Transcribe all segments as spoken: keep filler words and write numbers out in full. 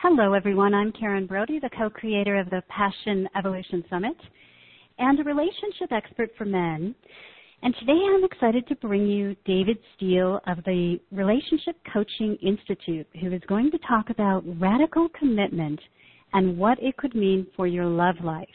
Hello, everyone. I'm Karen Brody, the co-creator of the Passion Evolution Summit and a relationship expert for men. And today I'm excited to bring you David Steele of the Relationship Coaching Institute, who is going to talk about radical commitment and what it could mean for your love life.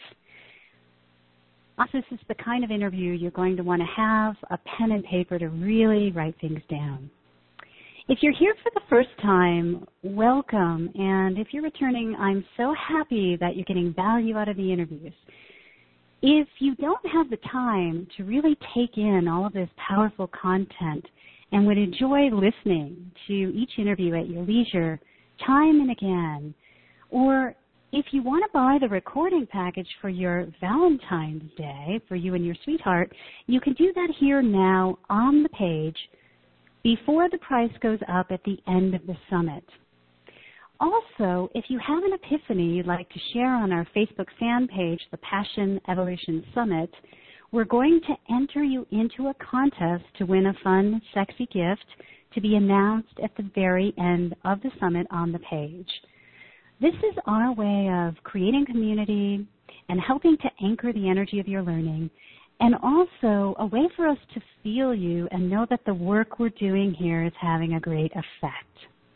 This is the kind of interview you're going to want to have a pen and paper to really write things down. If you're here for the first time, welcome. And if you're returning, I'm so happy that you're getting value out of the interviews. If you don't have the time to really take in all of this powerful content and would enjoy listening to each interview at your leisure, time and again, or if you want to buy the recording package for your Valentine's Day, for you and your sweetheart, you can do that here now on the page before the price goes up at the end of the summit. Also, if you have an epiphany you'd like to share on our Facebook fan page, the Passion Evolution Summit, we're going to enter you into a contest to win a fun, sexy gift to be announced at the very end of the summit on the page. This is our way of creating community and helping to anchor the energy of your learning, and also a way for us to feel you and know that the work we're doing here is having a great effect.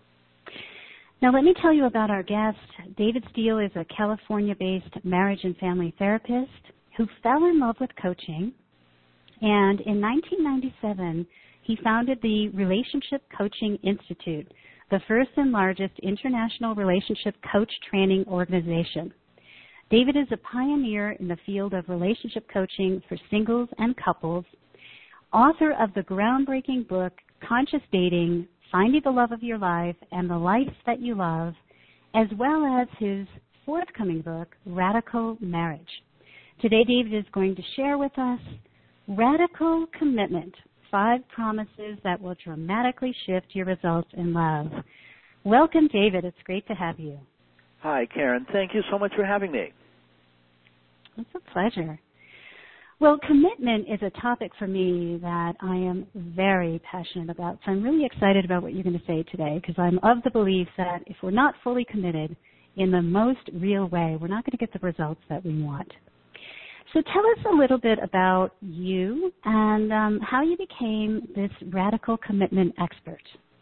Now let me tell you about our guest. David Steele is a California-based marriage and family therapist who fell in love with coaching, and in nineteen ninety-seven he founded the Relationship Coaching Institute, the first and largest international relationship coach training organization. David is a pioneer in the field of relationship coaching for singles and couples, author of the groundbreaking book, Conscious Dating, Finding the Love of Your Life and the Life That You Love, as well as his forthcoming book, Radical Marriage. Today, David is going to share with us Radical Commitment, five promises that will dramatically shift your results in love. Welcome, David. It's great to have you. Hi, Karen. Thank you so much for having me. It's a pleasure. Well, commitment is a topic for me that I am very passionate about, so I'm really excited about what you're going to say today, because I'm of the belief that if we're not fully committed in the most real way, we're not going to get the results that we want. So tell us a little bit about you and um, how you became this radical commitment expert.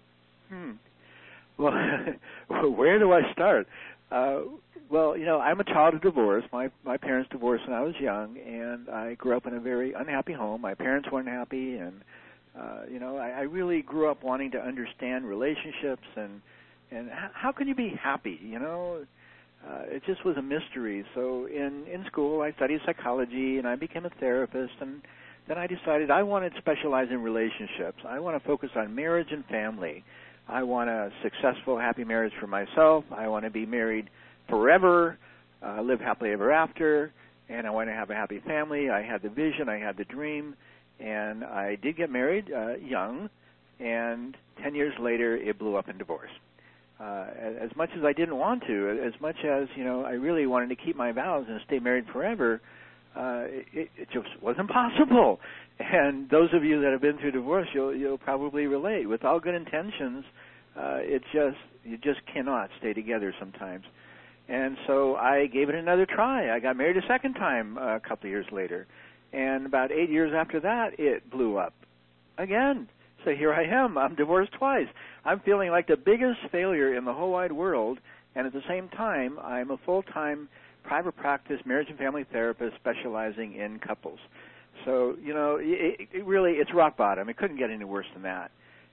Hmm. Well, where do I start? Uh, well, you know, I'm a child of divorce. My my parents divorced when I was young, and I grew up in a very unhappy home. My parents weren't happy, and, uh, you know, I, I really grew up wanting to understand relationships and, and how, how can you be happy, you know? Uh, it just was a mystery. So in, in school, I studied psychology, and I became a therapist, and then I decided I wanted to specialize in relationships. I want to focus on marriage and family. I want a successful, happy marriage for myself. I want to be married forever, uh, live happily ever after, and I want to have a happy family. I had the vision, I had the dream, and I did get married uh, young, and ten years later it blew up in divorce. Uh, as much as I didn't want to, as much as, you know, I really wanted to keep my vows and stay married forever, uh, it, it just wasn't possible. And those of you that have been through divorce, you'll, you'll probably relate. With all good intentions, uh, it just you just cannot stay together sometimes. And so I gave it another try. I got married a second time uh, a couple of years later. And about eight years after that, it blew up again. So here I am. I'm divorced twice. I'm feeling like the biggest failure in the whole wide world, and at the same time, I'm a full-time private practice marriage and family therapist specializing in couples. So, you know, it, it really, it's rock bottom. It couldn't get any worse than that.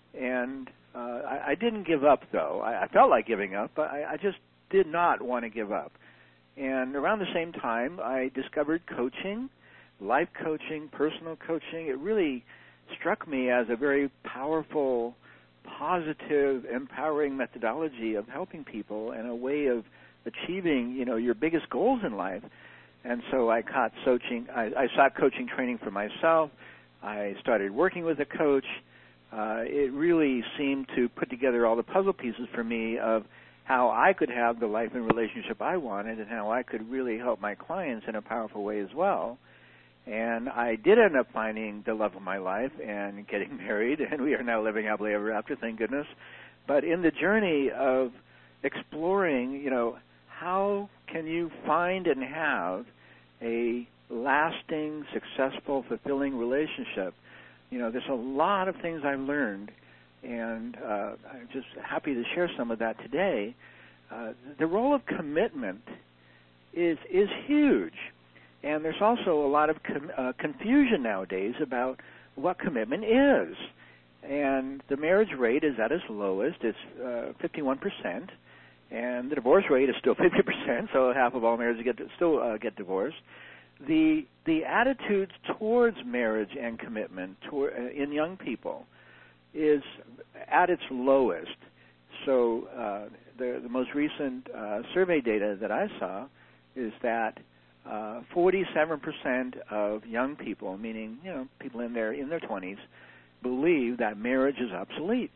And uh, I, I didn't give up, though. I, I felt like giving up, but I, I just did not want to give up. And around the same time, I discovered coaching, life coaching, personal coaching. It really struck me as a very powerful, positive, empowering methodology of helping people and a way of achieving, you know, your biggest goals in life. And so I caught coaching. I, I sought coaching training for myself. I started working with a coach. Uh, it really seemed to put together all the puzzle pieces for me of how I could have the life and relationship I wanted and how I could really help my clients in a powerful way as well. And I did end up finding the love of my life and getting married, and we are now living happily ever after, thank goodness. But in the journey of exploring, you know, how can you find and have a lasting, successful, fulfilling relationship. You know, there's a lot of things I've learned, and uh, I'm just happy to share some of that today. Uh, the role of commitment is is huge, and there's also a lot of com- uh, confusion nowadays about what commitment is. And the marriage rate is at its lowest. It's uh, fifty-one percent, and the divorce rate is still fifty percent, so half of all marriages get to, still uh, get divorced. The the attitudes towards marriage and commitment toward, uh, in young people is at its lowest. So uh, the, the most recent uh, survey data that I saw is that uh, forty-seven percent of young people, meaning you know people in their in their twenties, believe that marriage is obsolete.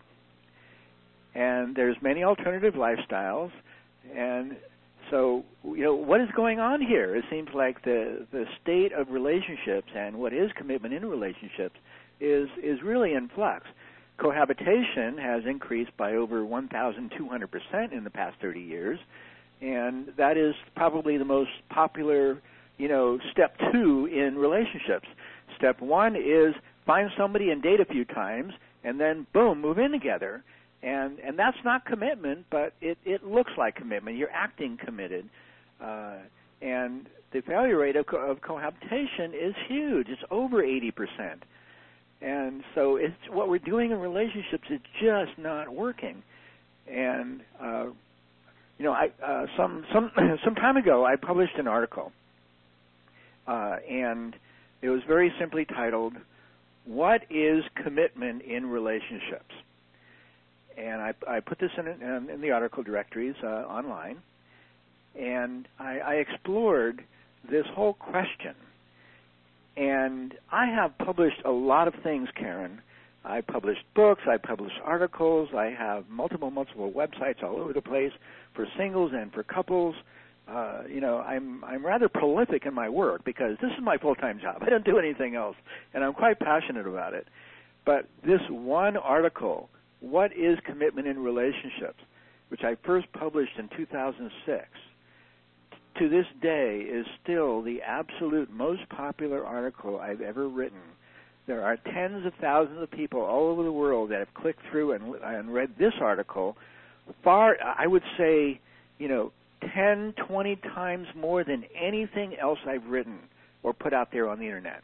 And there's many alternative lifestyles, and so you know what is going on here? It seems like the the state of relationships and what is commitment in relationships is is really in flux. Cohabitation has increased by over one thousand two hundred percent in the past thirty years, and that is probably the most popular, you know, step two in relationships. Step one is find somebody and date a few times, and then, boom, move in together. And and that's not commitment, but it, it looks like commitment. You're acting committed. Uh, and the failure rate of, co- of cohabitation is huge. It's over eighty percent. And so it's what we're doing in relationships is just not working. And, uh, you know, I uh, some some some time ago I published an article, uh, and it was very simply titled, "What is Commitment in Relationships?" And I, I put this in, in, in the article directories uh, online, and I, I explored this whole question. And I have published a lot of things, Karen. I published books, I published articles, I have multiple, multiple websites all over the place for singles and for couples. Uh, you know, I'm I'm rather prolific in my work because this is my full-time job. I don't do anything else, and I'm quite passionate about it. But this one article, What is Commitment in Relationships?, which I first published in two thousand six, to this day is still the absolute most popular article I've ever written. There are tens of thousands of people all over the world that have clicked through and, and read this article far, I would say, you know, ten, twenty times more than anything else I've written or put out there on the Internet.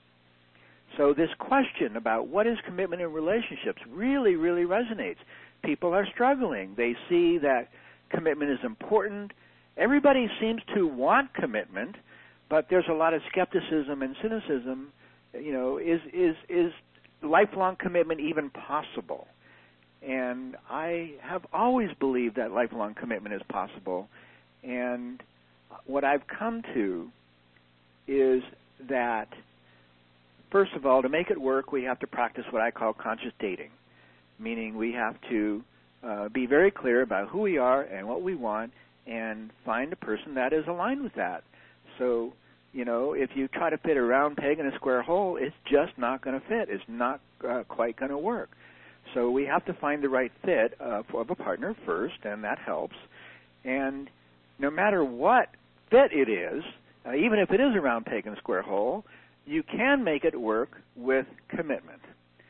So this question about what is commitment in relationships really, really resonates. People are struggling. They see that commitment is important. Everybody seems to want commitment, but there's a lot of skepticism and cynicism. You know, is is is lifelong commitment even possible? And I have always believed that lifelong commitment is possible. And what I've come to is that, first of all, to make it work, we have to practice what I call conscious dating, meaning we have to uh, be very clear about who we are and what we want and find a person that is aligned with that. So, you know, if you try to fit a round peg in a square hole, it's just not going to fit. It's not uh, quite going to work. So we have to find the right fit uh, for of a partner first, and that helps. And no matter what fit it is, uh, even if it is a round peg in a square hole, you can make it work with commitment.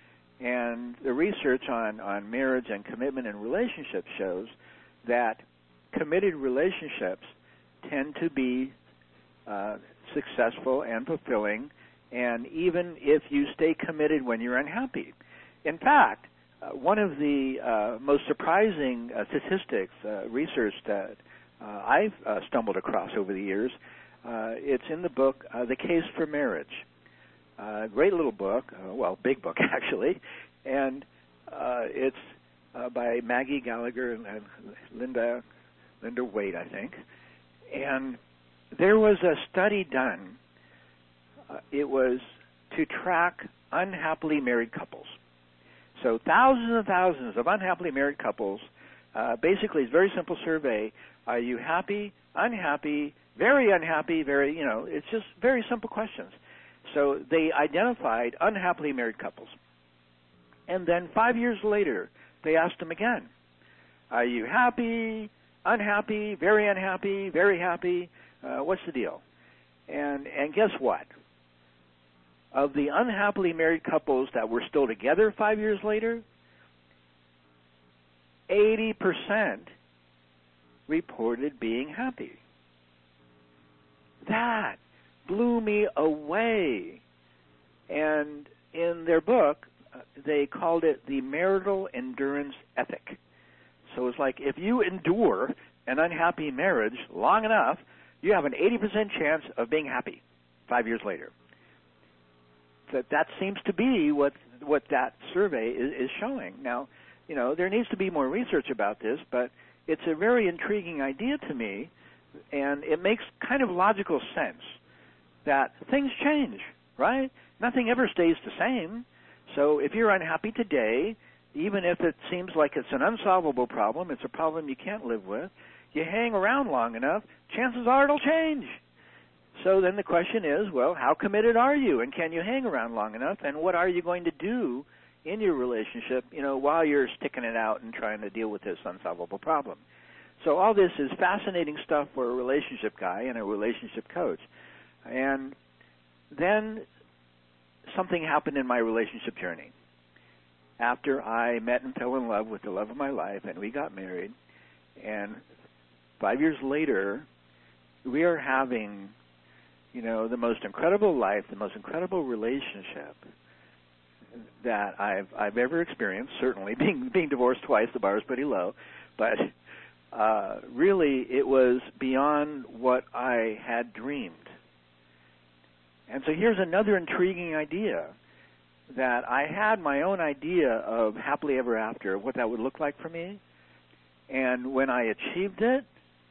And the research on, on marriage and commitment and relationships shows that committed relationships tend to be uh, successful and fulfilling, and even if you stay committed when you're unhappy. In fact, uh, one of the uh, most surprising uh, statistics, uh, research that uh, I've uh, stumbled across over the years, uh, it's in the book, uh, The Case for Marriage. Uh, great little book, uh, well, big book actually, and uh, it's uh, by Maggie Gallagher and, and Linda Linda Wade, I think. And there was a study done. Uh, it was to track unhappily married couples. So thousands and thousands of unhappily married couples. Uh, basically, it's a very simple survey. Are you happy, unhappy, very unhappy, very, you know, it's just very simple questions. So they identified unhappily married couples. And then five years later, they asked them again, are you happy, unhappy, very unhappy, very happy. Uh, what's the deal? And and guess what? Of the unhappily married couples that were still together five years later, eighty percent reported being happy. That blew me away. And in their book, they called it the marital endurance ethic. So it's like if you endure an unhappy marriage long enough, you have an eighty percent chance of being happy five years later. That that seems to be what what that survey is, is showing. Now, you know, there needs to be more research about this, but it's a very intriguing idea to me, and it makes kind of logical sense that things change, right? Nothing ever stays the same. So if you're unhappy today, even if it seems like it's an unsolvable problem, it's a problem you can't live with, you hang around long enough, chances are it'll change. So then the question is, well, how committed are you, and can you hang around long enough, and what are you going to do in your relationship, you know, while you're sticking it out and trying to deal with this unsolvable problem? So all this is fascinating stuff for a relationship guy and a relationship coach. And then something happened in my relationship journey. After I met and fell in love with the love of my life, and we got married, and five years later, we are having, you know, the most incredible life, the most incredible relationship that I've I've ever experienced. Certainly, being being divorced twice, the bar is pretty low, but uh, really, it was beyond what I had dreamed. And so here's another intriguing idea, that I had my own idea of happily ever after, what that would look like for me. And when I achieved it,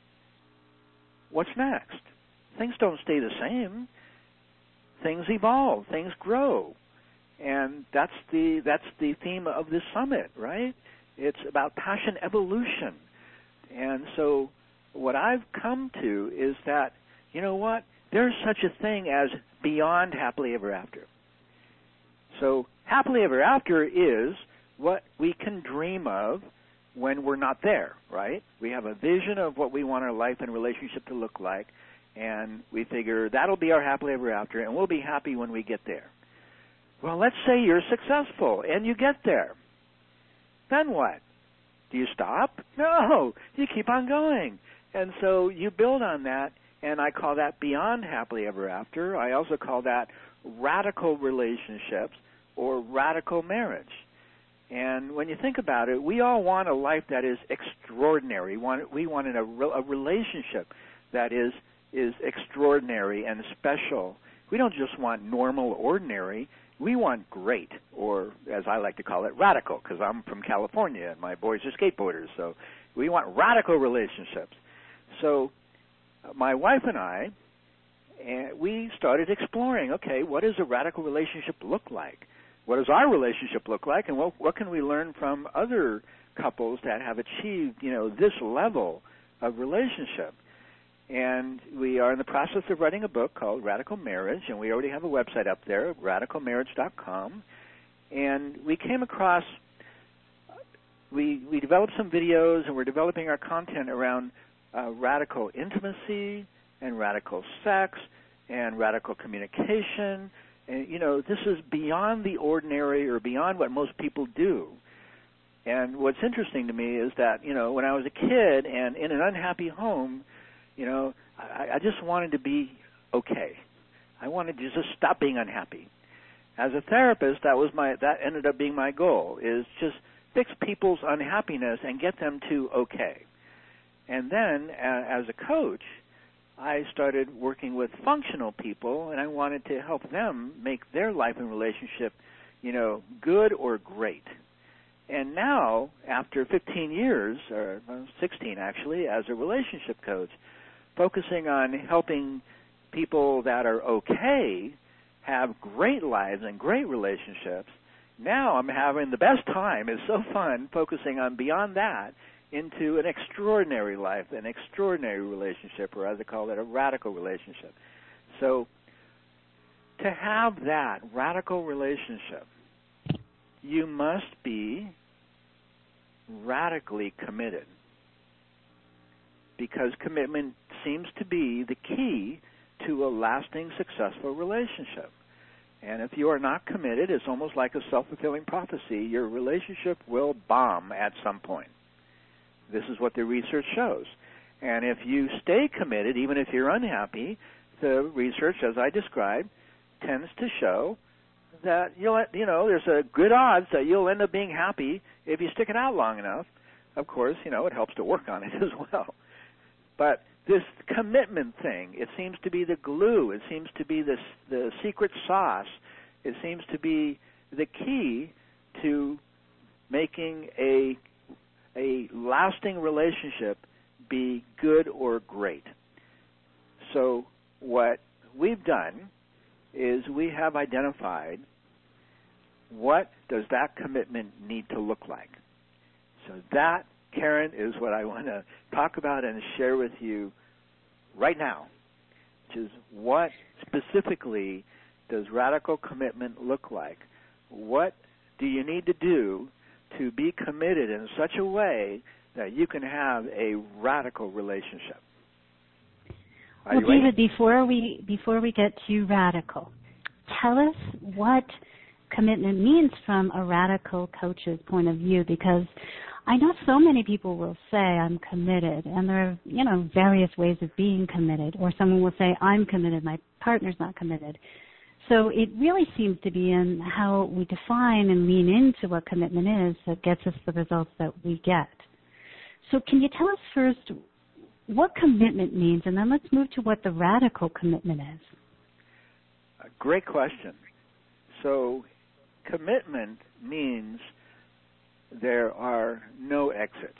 what's next? Things don't stay the same. Things evolve. Things grow. And that's the that's the theme of this summit, right? It's about passion evolution. And so what I've come to is that, you know what, there's such a thing as beyond happily ever after. So happily ever after is what we can dream of when we're not there, right? We have a vision of what we want our life and relationship to look like, and we figure that'll be our happily ever after, and we'll be happy when we get there. Well, let's say you're successful and you get there. Then what? Do you stop? No, you keep on going. And so you build on that, and I call that beyond happily ever after. I also call that radical relationships or radical marriage. And when you think about it, we all want a life that is extraordinary. We want, we want a, a relationship that is is extraordinary and special. We don't just want normal, ordinary. We want great, or as I like to call it, radical, because I'm from California and my boys are skateboarders. So we want radical relationships. So uh, my wife and I, uh, we started exploring, okay, what does a radical relationship look like? What does our relationship look like, and what, what can we learn from other couples that have achieved, you know, this level of relationship? And we are in the process of writing a book called Radical Marriage, and we already have a website up there, radical marriage dot com. And we came across, we we developed some videos, and we're developing our content around uh, radical intimacy and radical sex and radical communication. And, you know, this is beyond the ordinary or beyond what most people do. And what's interesting to me is that, you know, when I was a kid and in an unhappy home, you know, I, I just wanted to be okay. I wanted to just stop being unhappy. As a therapist, that was my that ended up being my goal, is just fix people's unhappiness and get them to okay. And then, uh, as a coach, I started working with functional people, and I wanted to help them make their life and relationship, you know, good or great. And now, after fifteen years, or sixteen actually, as a relationship coach, focusing on helping people that are okay have great lives and great relationships, now I'm having the best time. It's so fun focusing on beyond that into an extraordinary life, an extraordinary relationship, or as I call it, a radical relationship. So to have that radical relationship, you must be radically committed. because commitment seems to be the key to a lasting, successful relationship. And if you are not committed, it's almost like a self-fulfilling prophecy. Your relationship will bomb at some point. This is what the research shows. And if you stay committed, even if you're unhappy, the research, as I described, tends to show that you'll, you know, there's a good odds that you'll end up being happy if you stick it out long enough. Of course, you know, it helps to work on it as well. But this commitment thing, it seems to be the glue. It seems to be this, the secret sauce. It seems to be the key to making a a lasting relationship be good or great. So what we've done is we have identified what does that commitment need to look like. So that, Karen, is what I want to talk about and share with you right now, which is what specifically does radical commitment look like? What do you need to do to be committed in such a way that you can have a radical relationship? Are well, you ready? David, before we before we get too radical, tell us what commitment means from a radical coach's point of view, because I know so many people will say I'm committed, and there are, you know, various ways of being committed, or someone will say I'm committed, my partner's not committed. So it really seems to be in how we define and lean into what commitment is that gets us the results that we get. So can you tell us first what commitment means, and then let's move to what the radical commitment is? A great question. So commitment means there are no exits.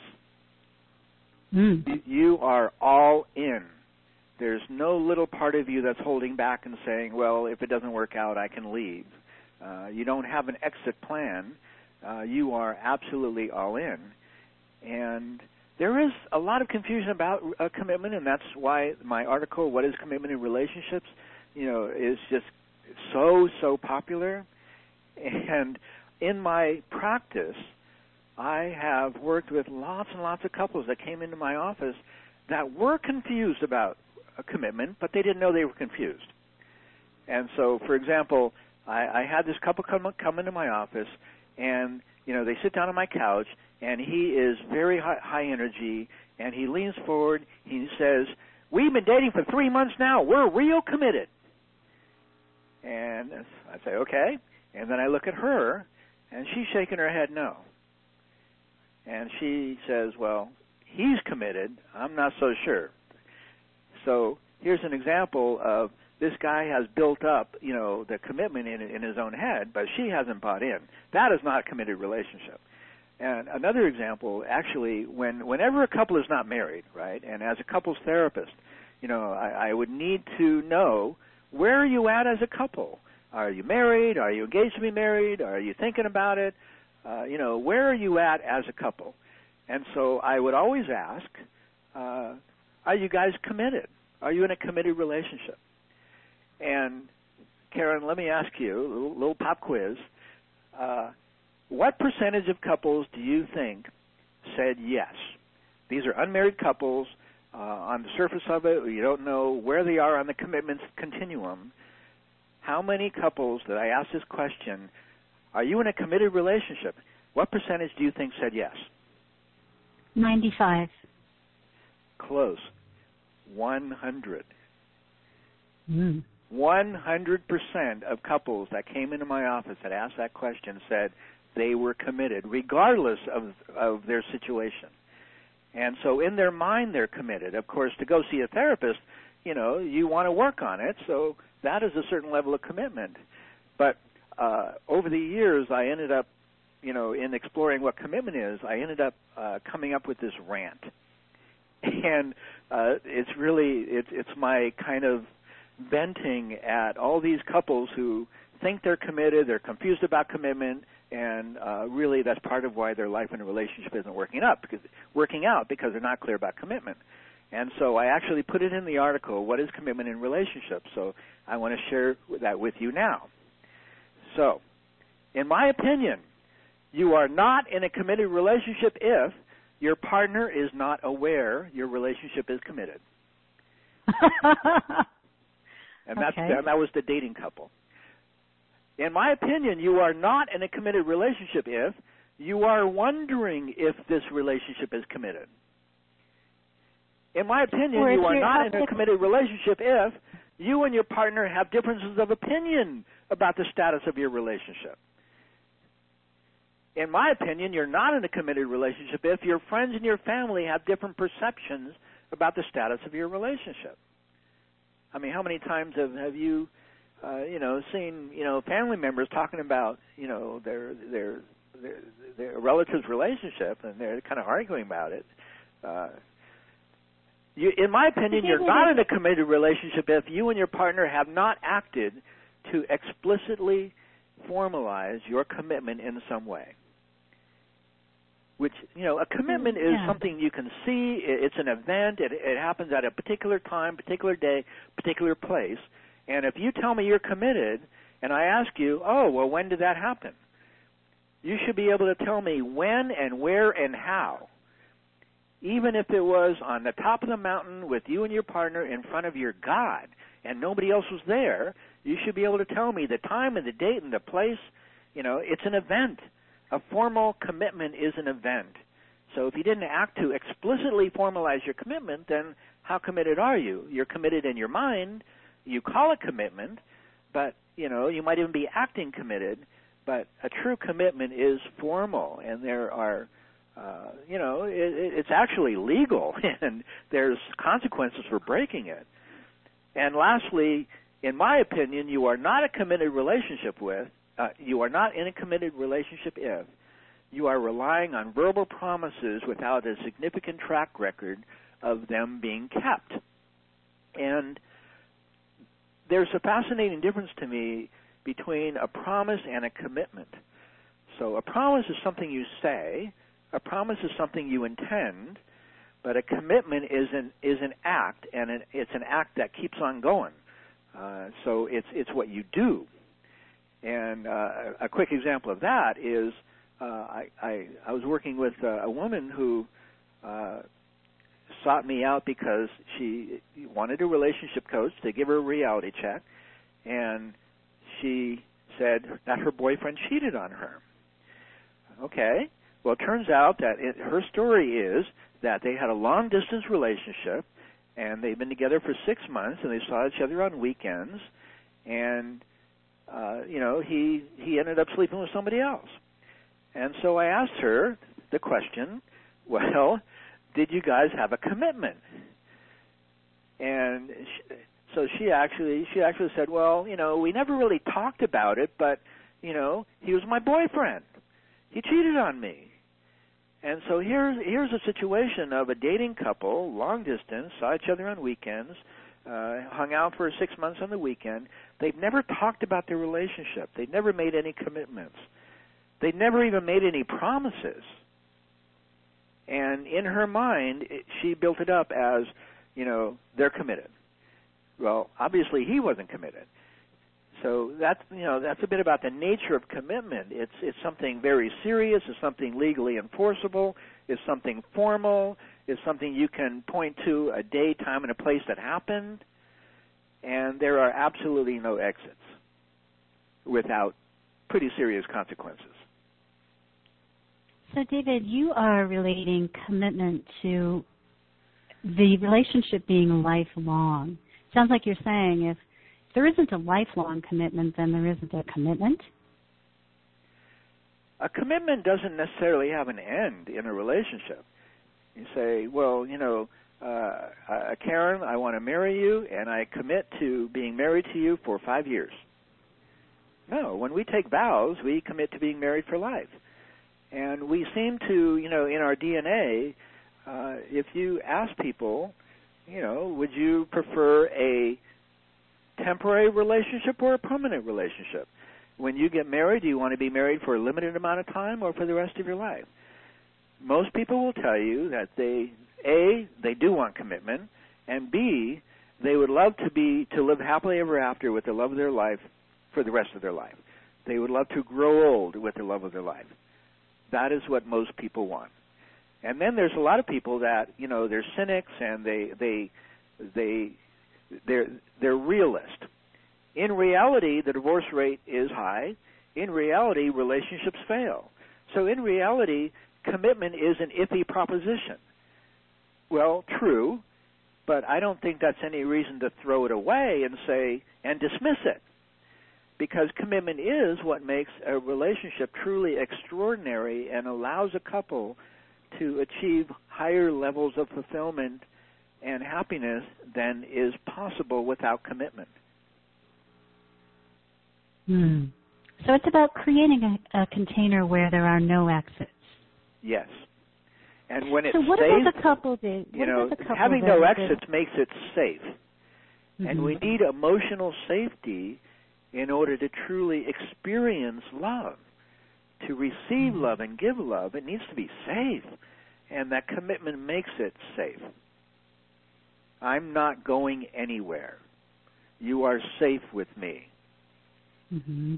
Mm. You are all in. There's no little part of you that's holding back and saying, well, if it doesn't work out, I can leave. Uh, you don't have an exit plan. Uh, you are absolutely all in. And there is a lot of confusion about uh, commitment, and that's why my article, What is Commitment in Relationships, you know, is just so, so popular. And in my practice, I have worked with lots and lots of couples that came into my office that were confused about a commitment, but they didn't know they were confused. And so, for example, I, I had this couple come, come into my office, and, you know, they sit down on my couch, and he is very high, high energy, and he leans forward, he says, we've been dating for three months now, we're real committed. And I say, okay. And then I look at her, and she's shaking her head no. And she says, well, he's committed, I'm not so sure. So here's an example of this guy has built up, you know, the commitment in, in his own head, but she hasn't bought in. That is not a committed relationship. And another example, actually, when whenever a couple is not married, right, and as a couples therapist, you know, I, I would need to know, where are you at as a couple? Are you married? Are you engaged to be married? Are you thinking about it? Uh, you know, where are you at as a couple? And so I would always ask, uh, are you guys committed? Are you in a committed relationship? And, Karen, let me ask you, a little, little pop quiz. Uh, what percentage of couples do you think said yes? These are unmarried couples. Uh, on the surface of it, you don't know where they are on the commitment continuum. How many couples that I asked this question, are you in a committed relationship? What percentage do you think said yes? ninety-five. Close. one hundred. Mm. one hundred percent of couples that came into my office that asked that question said they were committed, regardless of, of their situation. And so in their mind, they're committed. Of course, to go see a therapist, you know, you want to work on it, so that is a certain level of commitment. But uh, over the years, I ended up, you know, in exploring what commitment is, I ended up uh, coming up with this rant. And uh, it's really, it's, it's my kind of venting at all these couples who think they're committed, they're confused about commitment, and uh, really that's part of why their life and relationship isn't working up, because working out because they're not clear about commitment. And so I actually put it in the article, What is Commitment in Relationships? So I want to share that with you now. So, in my opinion, you are not in a committed relationship if your partner is not aware your relationship is committed. And that's, okay. that, that was the dating couple. In my opinion, you are not in a committed relationship if you are wondering if this relationship is committed. In my opinion, you are not in a committed relationship if you and your partner have differences of opinion about the status of your relationship. In my opinion, you're not in a committed relationship if your friends and your family have different perceptions about the status of your relationship. I mean, how many times have, have you, uh, you know, seen, you know, family members talking about, you know, their their their, their relative's relationship, and they're kind of arguing about it. Uh, you, in my opinion, you're not in a committed relationship if you and your partner have not acted to explicitly formalize your commitment in some way. Which, you know, a commitment is yeah. something you can see. It's an event. It, it happens at a particular time, particular day, particular place. And if you tell me you're committed, and I ask you, oh, well, when did that happen? You should be able to tell me when and where and how. Even if it was on the top of the mountain with you and your partner in front of your God and nobody else was there, you should be able to tell me the time and the date and the place. You know, it's an event. A formal commitment is an event. So if you didn't act to explicitly formalize your commitment, then how committed are you? You're committed in your mind. You call it commitment, but, you know, you might even be acting committed, but a true commitment is formal, and there are, uh, you know, it, it's actually legal, and there's consequences for breaking it. And lastly, in my opinion, you are not a committed relationship with, Uh, you are not in a committed relationship if you are relying on verbal promises without a significant track record of them being kept. And there's a fascinating difference to me between a promise and a commitment. So a promise is something you say, a promise is something you intend, but a commitment is an is an act, and it, it's an act that keeps on going. Uh, so it's it's what you do. And uh, a quick example of that is uh, I, I, I was working with uh, a woman who uh, sought me out because she wanted a relationship coach to give her a reality check, and she said that her boyfriend cheated on her. Okay, well, it turns out that it, her story is that they had a long-distance relationship, and they'd been together for six months, and they saw each other on weekends, and Uh, you know, he, he ended up sleeping with somebody else. And so I asked her the question, well, did you guys have a commitment? And she, so she actually she actually said, well, you know, we never really talked about it, but, you know, he was my boyfriend. He cheated on me. And so here's, here's a situation of a dating couple, long distance, saw each other on weekends, uh, hung out for six months on the weekend. They've never talked about their relationship. They've never made any commitments. They've never even made any promises. And in her mind, it, she built it up as, you know, they're committed. Well, obviously he wasn't committed. So that's, you know, that's a bit about the nature of commitment. It's it's something very serious. It's something legally enforceable. It's something formal. It's something you can point to a day, time, and a place that happened. And there are absolutely no exits without pretty serious consequences. So, David, you are relating commitment to the relationship being lifelong. Sounds like you're saying if there isn't a lifelong commitment, then there isn't a commitment. A commitment doesn't necessarily have an end in a relationship. You say, well, you know, Uh, uh, Karen, I want to marry you, and I commit to being married to you for five years. No, when we take vows, we commit to being married for life. And we seem to, you know, in our D N A, uh, if you ask people, you know, would you prefer a temporary relationship or a permanent relationship? When you get married, do you want to be married for a limited amount of time or for the rest of your life? Most people will tell you that they A, they do want commitment, and B, they would love to be to live happily ever after with the love of their life for the rest of their life. They would love to grow old with the love of their life. That is what most people want. And then there's a lot of people that, you know, they're cynics and they they they they're they're realist. In reality, the divorce rate is high. In reality, relationships fail. So in reality, commitment is an iffy proposition. Well, true, but I don't think that's any reason to throw it away and say, and dismiss it. Because commitment is what makes a relationship truly extraordinary and allows a couple to achieve higher levels of fulfillment and happiness than is possible without commitment. Hmm. So it's about creating a, a container where there are no exits. Yes. And when it's so what safe, about the couple that, you know, having no exits makes it safe. Mm-hmm. And we need emotional safety in order to truly experience love. To receive mm-hmm. love and give love, it needs to be safe. And that commitment makes it safe. I'm not going anywhere. You are safe with me. Mm-hmm.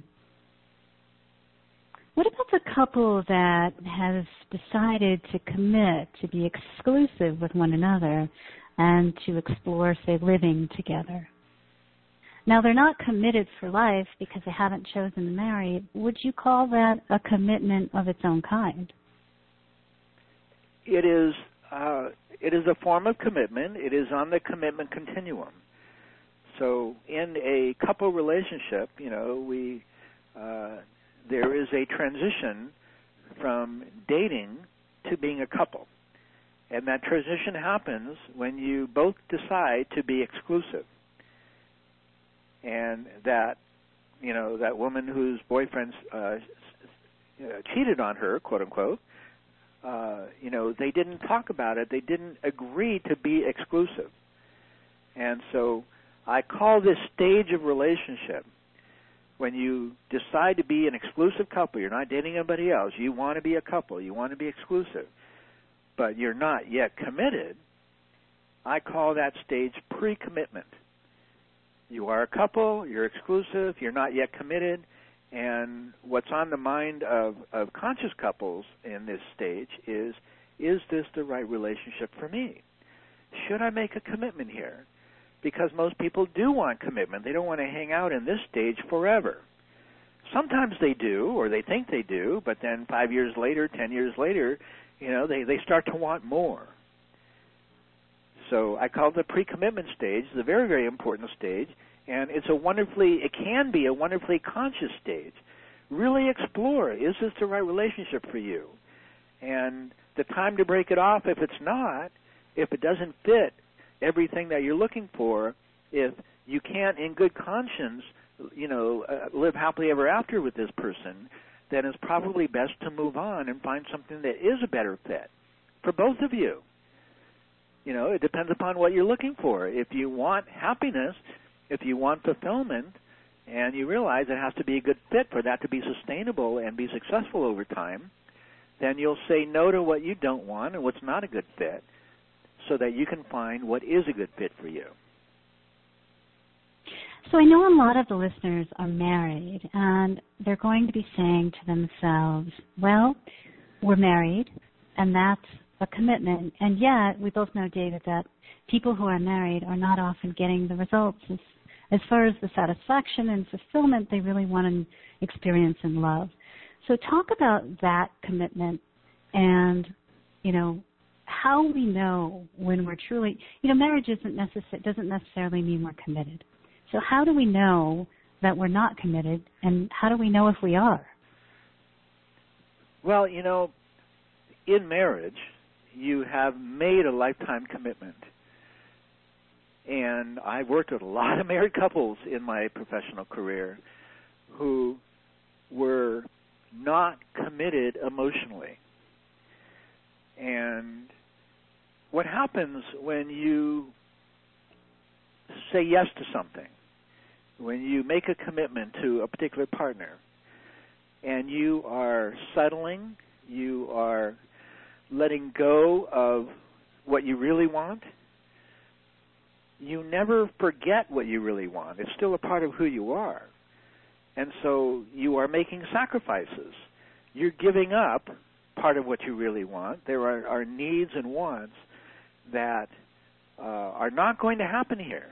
What about the couple that has decided to commit to be exclusive with one another and to explore, say, living together? Now, they're not committed for life because they haven't chosen to marry. Would you call that a commitment of its own kind? It is. Uh, it is a form of commitment. It is on the commitment continuum. So, in a couple relationship, you know, we uh, there is a transition from dating to being a couple, and that transition happens when you both decide to be exclusive. And that, you know, that woman whose boyfriend uh, cheated on her, quote unquote, uh, you know, they didn't talk about it. They didn't agree to be exclusive. And so I call this stage of relationship when you decide to be an exclusive couple. You're not dating anybody else. You want to be a couple. You want to be exclusive. But you're not yet committed. I call that stage pre-commitment. You are a couple, you're exclusive, you're not yet committed, and what's on the mind of, of conscious couples in this stage is, is this the right relationship for me? Should I make a commitment here? Because most people do want commitment. They don't want to hang out in this stage forever. Sometimes they do, or they think they do, but then five years later, ten years later, you know, they, they start to want more. So I call it the pre-commitment stage, the very, very important stage, and it's a wonderfully, it can be a wonderfully conscious stage. Really explore, is this the right relationship for you? And the time to break it off, if it's not, if it doesn't fit everything that you're looking for, if you can't in good conscience, you know, uh, live happily ever after with this person, then it's probably best to move on and find something that is a better fit for both of you. You know, it depends upon what you're looking for. If you want happiness, if you want fulfillment, and you realize it has to be a good fit for that to be sustainable and be successful over time, then you'll say no to what you don't want and what's not a good fit so that you can find what is a good fit for you. So I know a lot of the listeners are married, and they're going to be saying to themselves, well, we're married, and that's a commitment, and yet we both know, David, that people who are married are not often getting the results as, as far as the satisfaction and fulfillment they really want to experience in love. So talk about that commitment and, you know, how we know when we're truly, you know, marriage isn't necess- doesn't necessarily mean we're committed. So how do we know that we're not committed, and how do we know if we are? Well, you know, in marriage, you have made a lifetime commitment. And I've worked with a lot of married couples in my professional career who were not committed emotionally. And what happens when you say yes to something, when you make a commitment to a particular partner, and you are settling, you are letting go of what you really want, you never forget what you really want. It's still a part of who you are. And so you are making sacrifices. You're giving up part of what you really want. There are, are needs and wants that uh, are not going to happen here.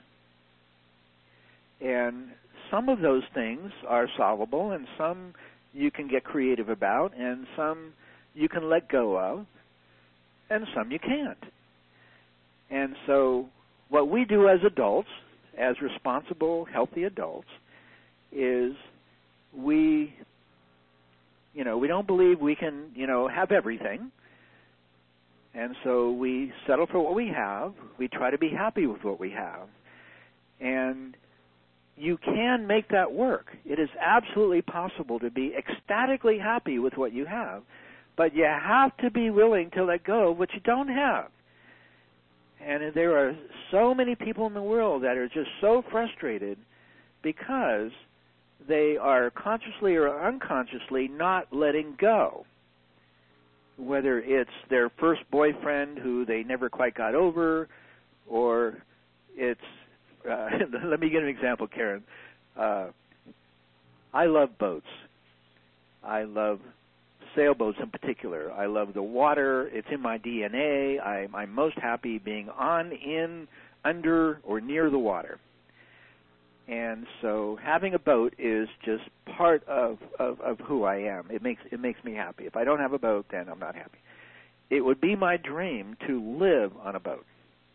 And some of those things are solvable, and some you can get creative about, and some you can let go of, and some you can't. And so what we do as adults, as responsible, healthy adults, is we, you know, we don't believe we can, you know, have everything. And so we settle for what we have. We try to be happy with what we have. And you can make that work. It is absolutely possible to be ecstatically happy with what you have, but you have to be willing to let go of what you don't have. And there are so many people in the world that are just so frustrated because they are consciously or unconsciously not letting go. Whether it's their first boyfriend who they never quite got over, or it's Uh, let me give an example, Karen. Uh, I love boats. I love sailboats in particular. I love the water. It's in my D N A. I'm, I'm most happy being on, in, under, or near the water. And so having a boat is just part of, of, of who I am. It makes it makes me happy. If I don't have a boat, then I'm not happy. It would be my dream to live on a boat.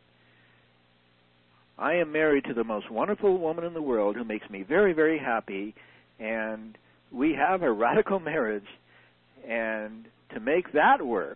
I am married to the most wonderful woman in the world who makes me very, very happy, and we have a radical marriage, and to make that work,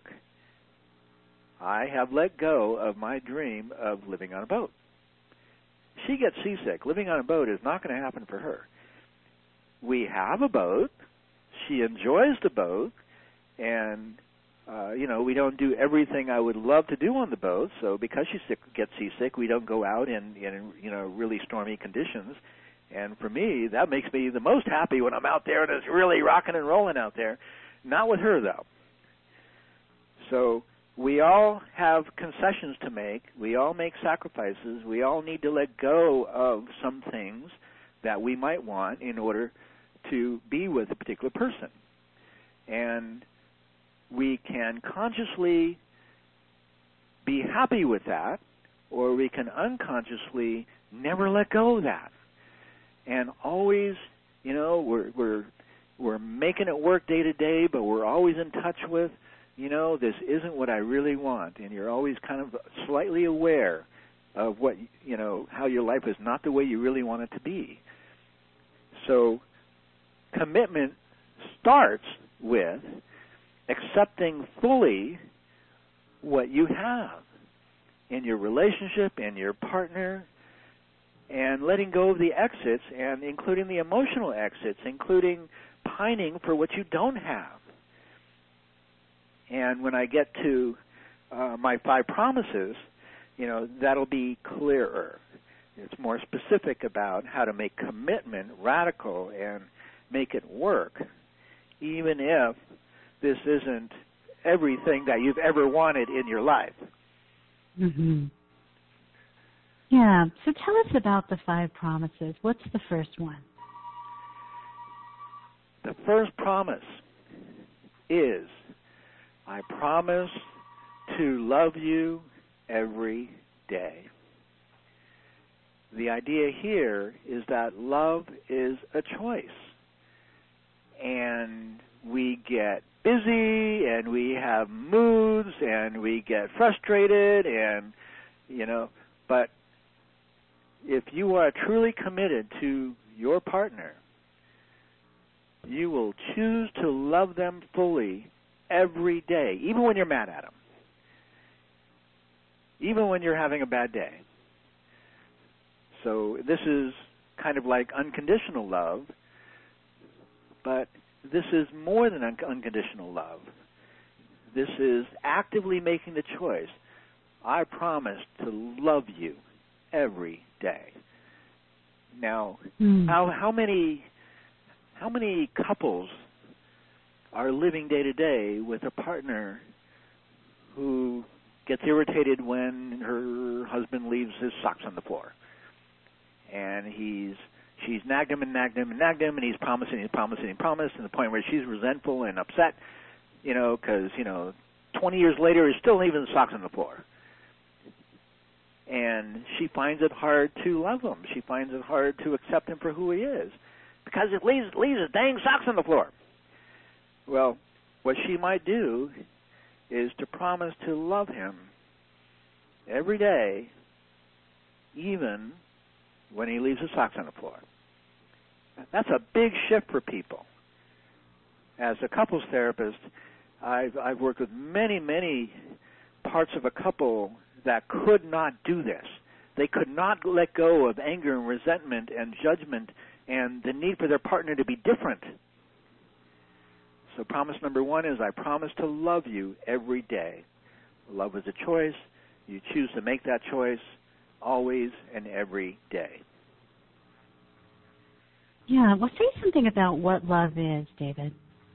I have let go of my dream of living on a boat. She gets seasick. Living on a boat is not going to happen for her. We have a boat. She enjoys the boat, and Uh, you know, we don't do everything I would love to do on the boat, so because she sick, gets seasick, we don't go out in, in, you know, really stormy conditions. And for me, that makes me the most happy when I'm out there and it's really rocking and rolling out there. Not with her, though. So we all have concessions to make. We all make sacrifices. We all need to let go of some things that we might want in order to be with a particular person. And we can consciously be happy with that, or we can unconsciously never let go of that. And always, you know, we're we're we're making it work day to day, but we're always in touch with, you know, this isn't what I really want. And you're always kind of slightly aware of what, you know, how your life is not the way you really want it to be. So commitment starts with accepting fully what you have in your relationship, in your partner, and letting go of the exits, and including the emotional exits, including pining for what you don't have. And when I get to uh, my five promises, you know, that'll be clearer. It's more specific about how to make commitment radical and make it work, even if this isn't everything that you've ever wanted in your life. Mm-hmm. Yeah, so tell us about the five promises. What's the first one? The first promise is, I promise to love you every day. The idea here is that love is a choice. And we get busy, and we have moods, and we get frustrated, and, you know, but if you are truly committed to your partner, you will choose to love them fully every day, even when you're mad at them, even when you're having a bad day. So this is kind of like unconditional love, but this is more than un- unconditional love. This is actively making the choice. I promise to love you every day. Now, mm. how how many how many couples are living day to day with a partner who gets irritated when her husband leaves his socks on the floor, and he's she's nagged him and nagged him and nagged him, and he's promising, he's promising, he promised, to the point where she's resentful and upset you know, because, you know, twenty years later, he's still leaving the socks on the floor. And she finds it hard to love him. She finds it hard to accept him for who he is because it leaves, leaves his dang socks on the floor. Well, what she might do is to promise to love him every day, even when he leaves his socks on the floor. That's a big shift for people. As a couples therapist, I've, I've worked with many, many parts of a couple that could not do this. They could not let go of anger and resentment and judgment and the need for their partner to be different. So promise number one is, I promise to love you every day. Love is a choice. You choose to make that choice always and every day. Yeah, well, say something about what love is, David.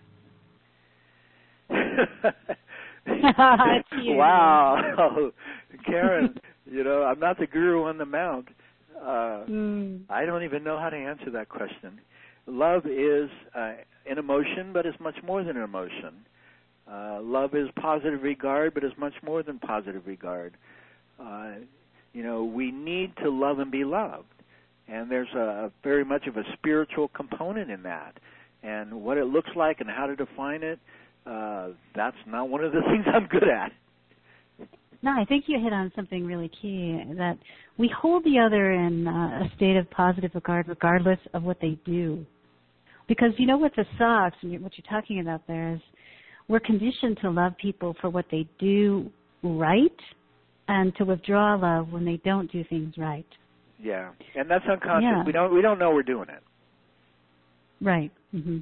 Wow. Karen, you know, I'm not the guru on the mount. Uh, mm. I don't even know how to answer that question. Love is uh, an emotion, but it's much more than an emotion. Uh, love is positive regard, but it's much more than positive regard. Uh, you know, we need to love and be loved. And there's a, a very much of a spiritual component in that. And what it looks like and how to define it, uh, that's not one of the things I'm good at. No, I think you hit on something really key, that we hold the other in uh, a state of positive regard regardless of what they do. Because you know what the socks, and what you're talking about there is, we're conditioned to love people for what they do right and to withdraw love when they don't do things right. Yeah, and that's unconscious. Yeah. We don't we don't know we're doing it. Right. Mm-hmm.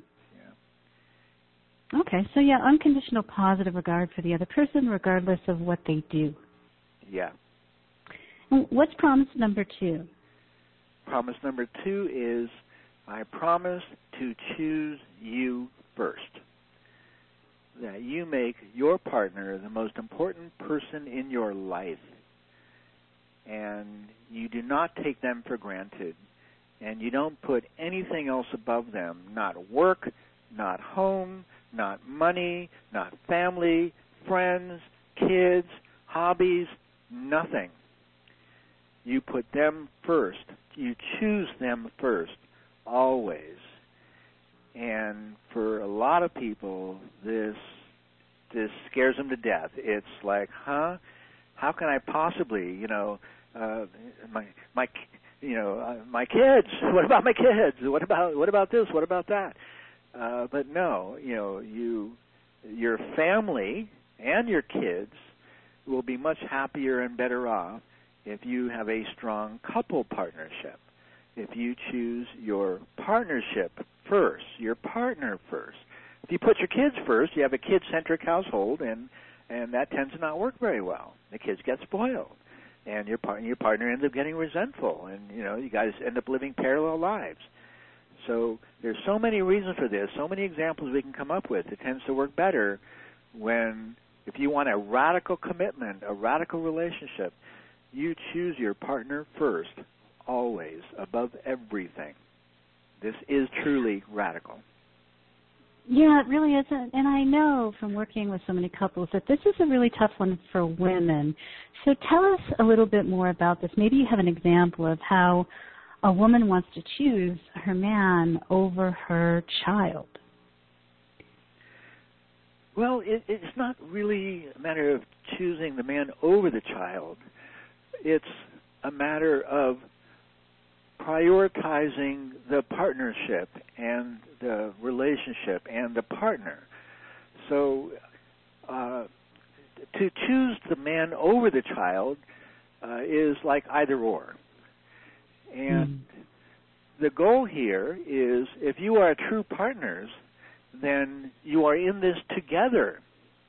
Okay, so yeah, unconditional positive regard for the other person regardless of what they do. Yeah. What's promise number two? Promise number two is, I promise to choose you first. That you make your partner the most important person in your life. And you do not take them for granted. And you don't put anything else above them, not work, not home, not money, not family, friends, kids, hobbies, nothing. You put them first. You choose them first, always. And for a lot of people, this this scares them to death. It's like, huh? How can I possibly, you know, uh, my my you know uh, my kids? What about my kids? What about what about this? What about that? Uh, but no, you know, you, your family and your kids will be much happier and better off if you have a strong couple partnership. If you choose your partnership first, your partner first. If you put your kids first, you have a kid-centric household, and, and that tends to not work very well. The kids get spoiled, and your partner, your partner ends up getting resentful, and you know, you guys end up living parallel lives. So there's so many reasons for this, so many examples we can come up with. It tends to work better when, if you want a radical commitment, a radical relationship, you choose your partner first, always, above everything. This is truly radical. Yeah, it really is. And I know from working with so many couples that this is a really tough one for women. So tell us a little bit more about this. Maybe you have an example of how a woman wants to choose her man over her child. Well, it, it's not really a matter of choosing the man over the child. It's a matter of prioritizing the partnership and the relationship and the partner. So uh, to choose the man over the child uh, is like either or. And mm. the goal here is, if you are true partners, then you are in this together.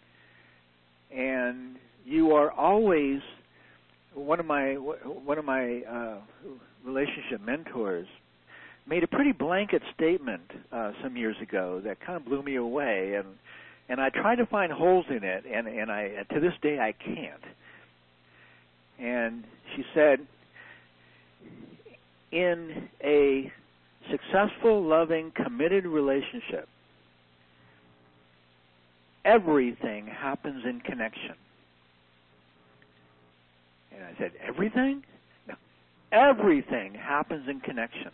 And you are always, one of my one of my uh, relationship mentors made a pretty blanket statement uh, some years ago that kind of blew me away, and and I tried to find holes in it, and and I to this day I can't. And she said, in a successful, loving, committed relationship, everything happens in connection. And I said, everything? No. Everything happens in connection.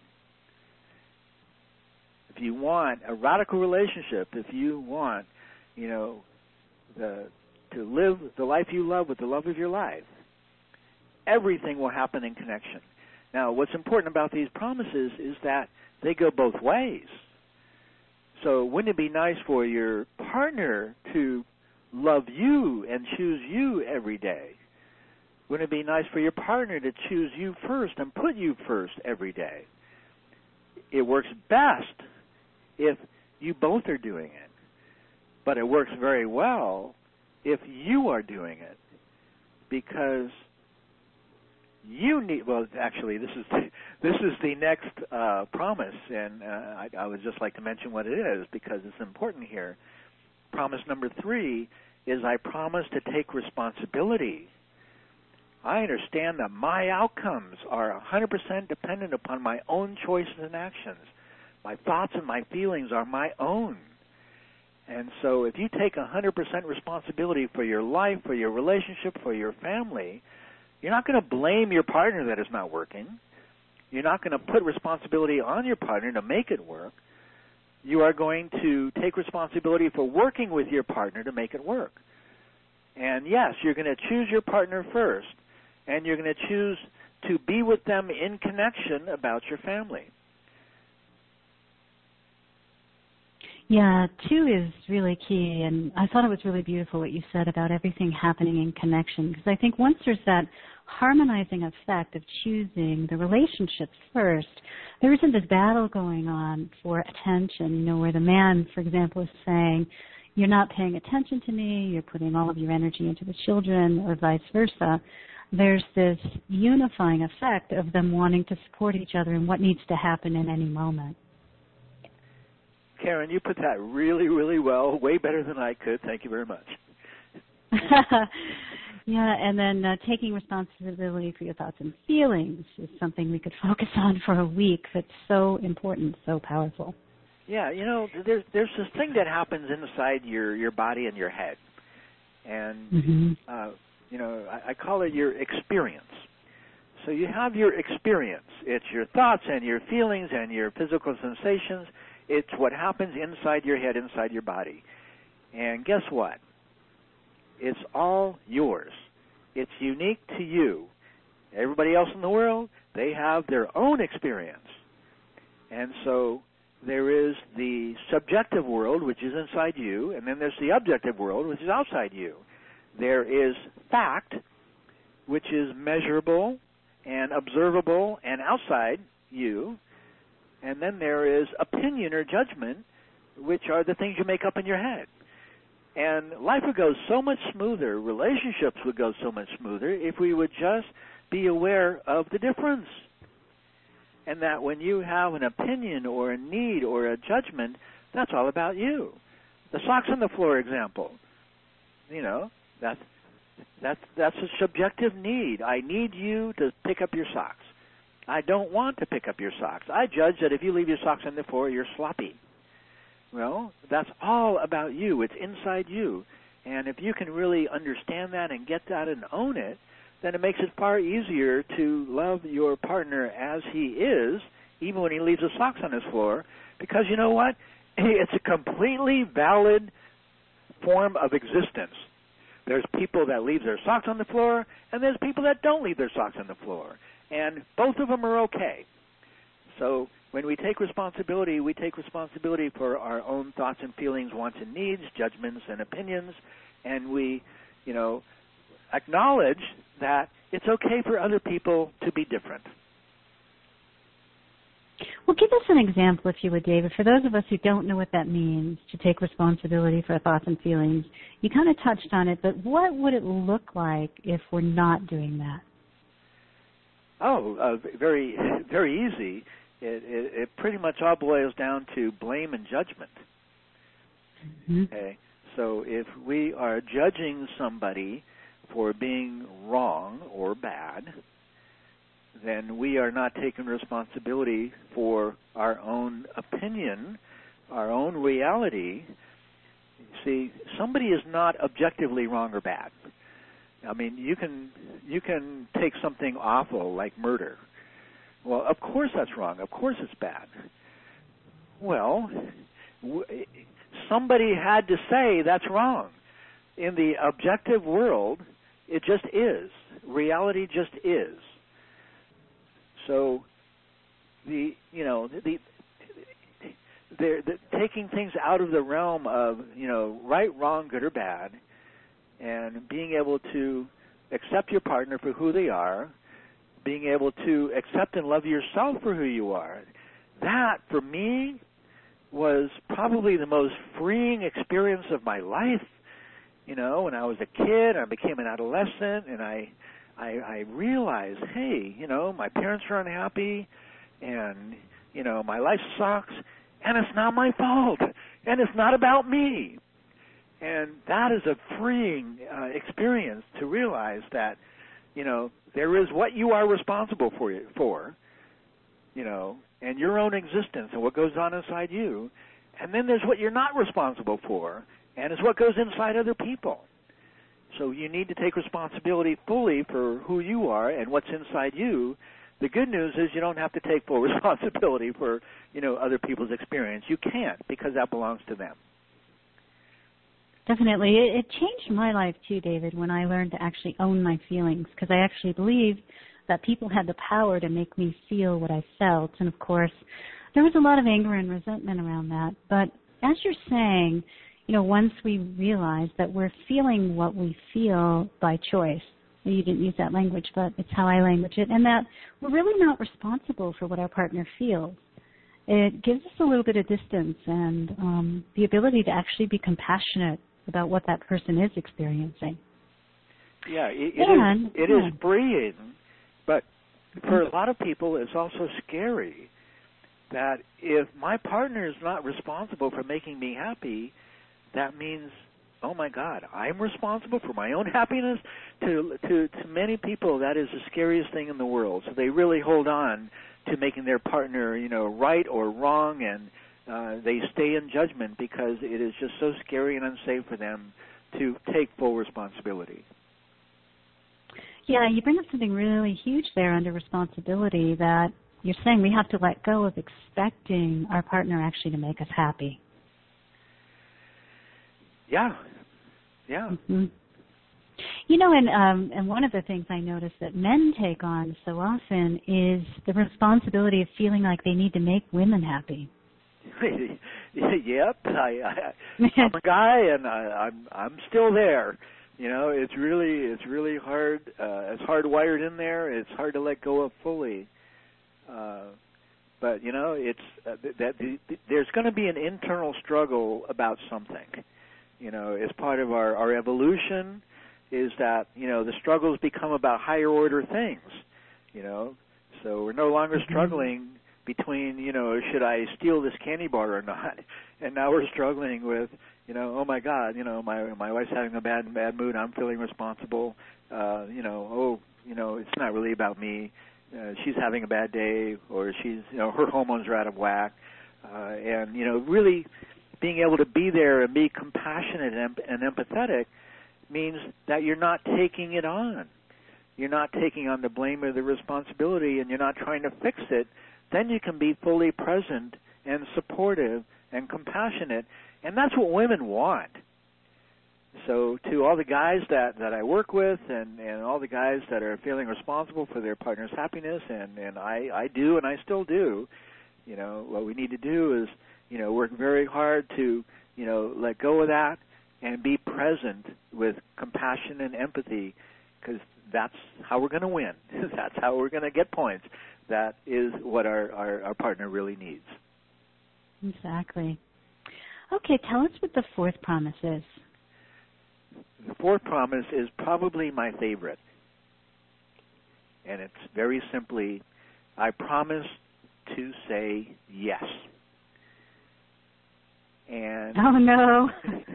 If you want a radical relationship, if you want, you know, the, to live the life you love with the love of your life, everything will happen in connection. Now, what's important about these promises is that they go both ways. So wouldn't it be nice for your partner to love you and choose you every day? Wouldn't it be nice for your partner to choose you first and put you first every day? It works best if you both are doing it. But it works very well if you are doing it, because you need, well, actually, this is the, this is the next uh, promise, and uh, I, I would just like to mention what it is because it's important here. Promise number three is I promise to take responsibility. I understand that my outcomes are one hundred percent dependent upon my own choices and actions. My thoughts and my feelings are my own. And so if you take one hundred percent responsibility for your life, for your relationship, for your family, you're not going to blame your partner that it's not working. You're not going to put responsibility on your partner to make it work. You are going to take responsibility for working with your partner to make it work. And yes, you're going to choose your partner first, and you're going to choose to be with them in connection about your family. Yeah, two is really key, and I thought it was really beautiful what you said about everything happening in connection, because I think once there's that harmonizing effect of choosing the relationships first, there isn't this battle going on for attention, you know, where the man, for example, is saying, you're not paying attention to me, you're putting all of your energy into the children, or vice versa. There's this unifying effect of them wanting to support each other in what needs to happen in any moment. Karen, you put that really, really well, way better than I could. Thank you very much. Yeah, and then uh, taking responsibility for your thoughts and feelings is something we could focus on for a week. That's so important, so powerful. Yeah, you know, there's there's this thing that happens inside your, your body and your head. And, mm-hmm. uh, you know, I, I call it your experience. So you have your experience. It's your thoughts and your feelings and your physical sensations. It's what happens inside your head, inside your body. And guess what? It's all yours. It's unique to you. Everybody else in the world, they have their own experience. And so there is the subjective world, which is inside you, and then there's the objective world, which is outside you. There is fact, which is measurable and observable and outside you. And then there is opinion or judgment, which are the things you make up in your head. And life would go so much smoother, relationships would go so much smoother if we would just be aware of the difference. And that when you have an opinion or a need or a judgment, that's all about you. The socks on the floor example, you know, that's, that's, that's a subjective need. I need you to pick up your socks. I don't want to pick up your socks. I judge that if you leave your socks on the floor, you're sloppy. Well, that's all about you. It's inside you. And if you can really understand that and get that and own it, then it makes it far easier to love your partner as he is, even when he leaves his socks on his floor, because you know what? It's a completely valid form of existence. There's people that leave their socks on the floor, and there's people that don't leave their socks on the floor. And both of them are okay. So when we take responsibility, we take responsibility for our own thoughts and feelings, wants and needs, judgments and opinions, and we, you know, acknowledge that it's okay for other people to be different. Well, give us an example, if you would, David. For those of us who don't know what that means, to take responsibility for our thoughts and feelings, you kind of touched on it, but what would it look like if we're not doing that? Oh, uh, very, very easy. It, it, it pretty much all boils down to blame and judgment. Mm-hmm. Okay, so if we are judging somebody for being wrong or bad, then we are not taking responsibility for our own opinion, our own reality, See, somebody is not objectively wrong or bad. I mean, you can you can take something awful like murder. Well, of course that's wrong. Of course it's bad. Well, w- somebody had to say that's wrong. In the objective world, it just is. Reality just is. So, the you know the they're, they're taking things out of the realm of you know right, wrong, good or bad, and being able to accept your partner for who they are, being able to accept and love yourself for who you are. That, for me, was probably the most freeing experience of my life. You know, when I was a kid, I became an adolescent, and I, I, I realized, hey, you know, my parents are unhappy, and, you know, my life sucks, and it's not my fault, and it's not about me. And that is a freeing uh, experience to realize that, you know, there is what you are responsible for, for, you know, and your own existence and what goes on inside you, and then there's what you're not responsible for, and it's what goes inside other people. So you need to take responsibility fully for who you are and what's inside you. The good news is you don't have to take full responsibility for, you know, other people's experience. You can't, because that belongs to them. Definitely. It, it changed my life, too, David, when I learned to actually own my feelings, because I actually believed that people had the power to make me feel what I felt. And, of course, there was a lot of anger and resentment around that. But as you're saying, you know, once we realize that we're feeling what we feel by choice, you didn't use that language, but it's how I language it, and that we're really not responsible for what our partner feels, it gives us a little bit of distance and um, the ability to actually be compassionate about what that person is experiencing. Yeah, it, it, and, is, it yeah. is freeing, but for a lot of people it's also scary that if my partner is not responsible for making me happy, that means, oh my God, I'm responsible for my own happiness? To, to to many people, that is the scariest thing in the world. So they really hold on to making their partner, you know, right or wrong, and uh, they stay in judgment because it is just so scary and unsafe for them to take full responsibility. Yeah, you bring up something really huge there under responsibility, that you're saying we have to let go of expecting our partner actually to make us happy. Yeah, yeah. Mm-hmm. You know, and um, and one of the things I notice that men take on so often is the responsibility of feeling like they need to make women happy. Yep, I, I, I'm a guy, and I, I'm I'm still there. You know, it's really it's really hard. Uh, it's hardwired in there. It's hard to let go of fully. Uh, but you know, it's uh, that the, the, there's going to be an internal struggle about something. You know, as part of our, our evolution, is that, you know, the struggles become about higher order things, you know. So we're no longer struggling between, you know, should I steal this candy bar or not? And now we're struggling with, you know, oh my God, you know, my my wife's having a bad bad mood, I'm feeling responsible. Uh, you know, oh, you know, it's not really about me. Uh, she's having a bad day, or she's, you know, her hormones are out of whack. Uh, and, you know, really being able to be there and be compassionate and, and empathetic means that you're not taking it on. You're not taking on the blame or the responsibility, and you're not trying to fix it. Then you can be fully present and supportive and compassionate, and that's what women want. So to all the guys that, that I work with, and, and all the guys that are feeling responsible for their partner's happiness, and, and I, I do and I still do, you know, what we need to do is, you know, work very hard to, you know, let go of that and be present with compassion and empathy, because that's how we're going to win. That's how we're going to get points. That is what our, our, our partner really needs. Exactly. Okay, tell us what the fourth promise is. The fourth promise is probably my favorite. And it's very simply, I promise to say yes. And oh, no.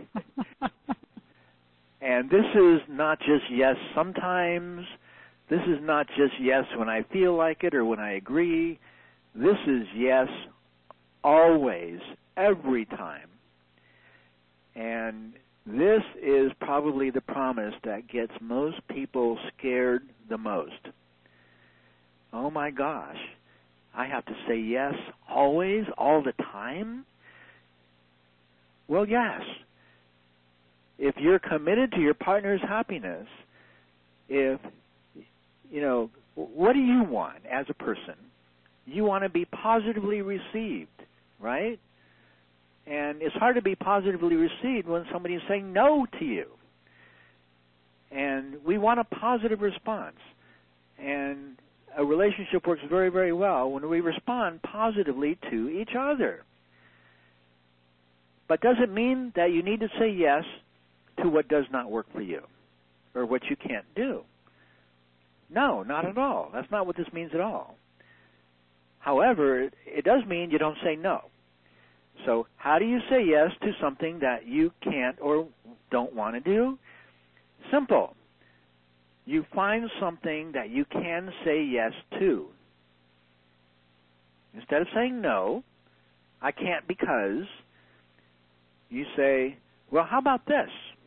And this is not just yes sometimes. This is not just yes when I feel like it or when I agree. This is yes always, every time. And this is probably the promise that gets most people scared the most. Oh my gosh, I have to say yes always, all the time? Well, yes. If you're committed to your partner's happiness, if, you know, what do you want as a person? You want to be positively received, right? And it's hard to be positively received when somebody is saying no to you. And we want a positive response. And a relationship works very, very well when we respond positively to each other. But does it mean that you need to say yes to what does not work for you or what you can't do? No, not at all. That's not what this means at all. However, it does mean you don't say no. So how do you say yes to something that you can't or don't want to do? Simple. You find something that you can say yes to. Instead of saying no, I can't because, you say, well, how about this?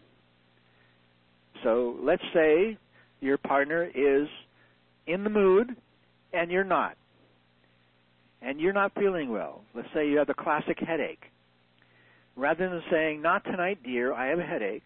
So let's say your partner is in the mood and you're not. And you're not feeling well. Let's say you have a classic headache. Rather than saying, not tonight, dear, I have a headache,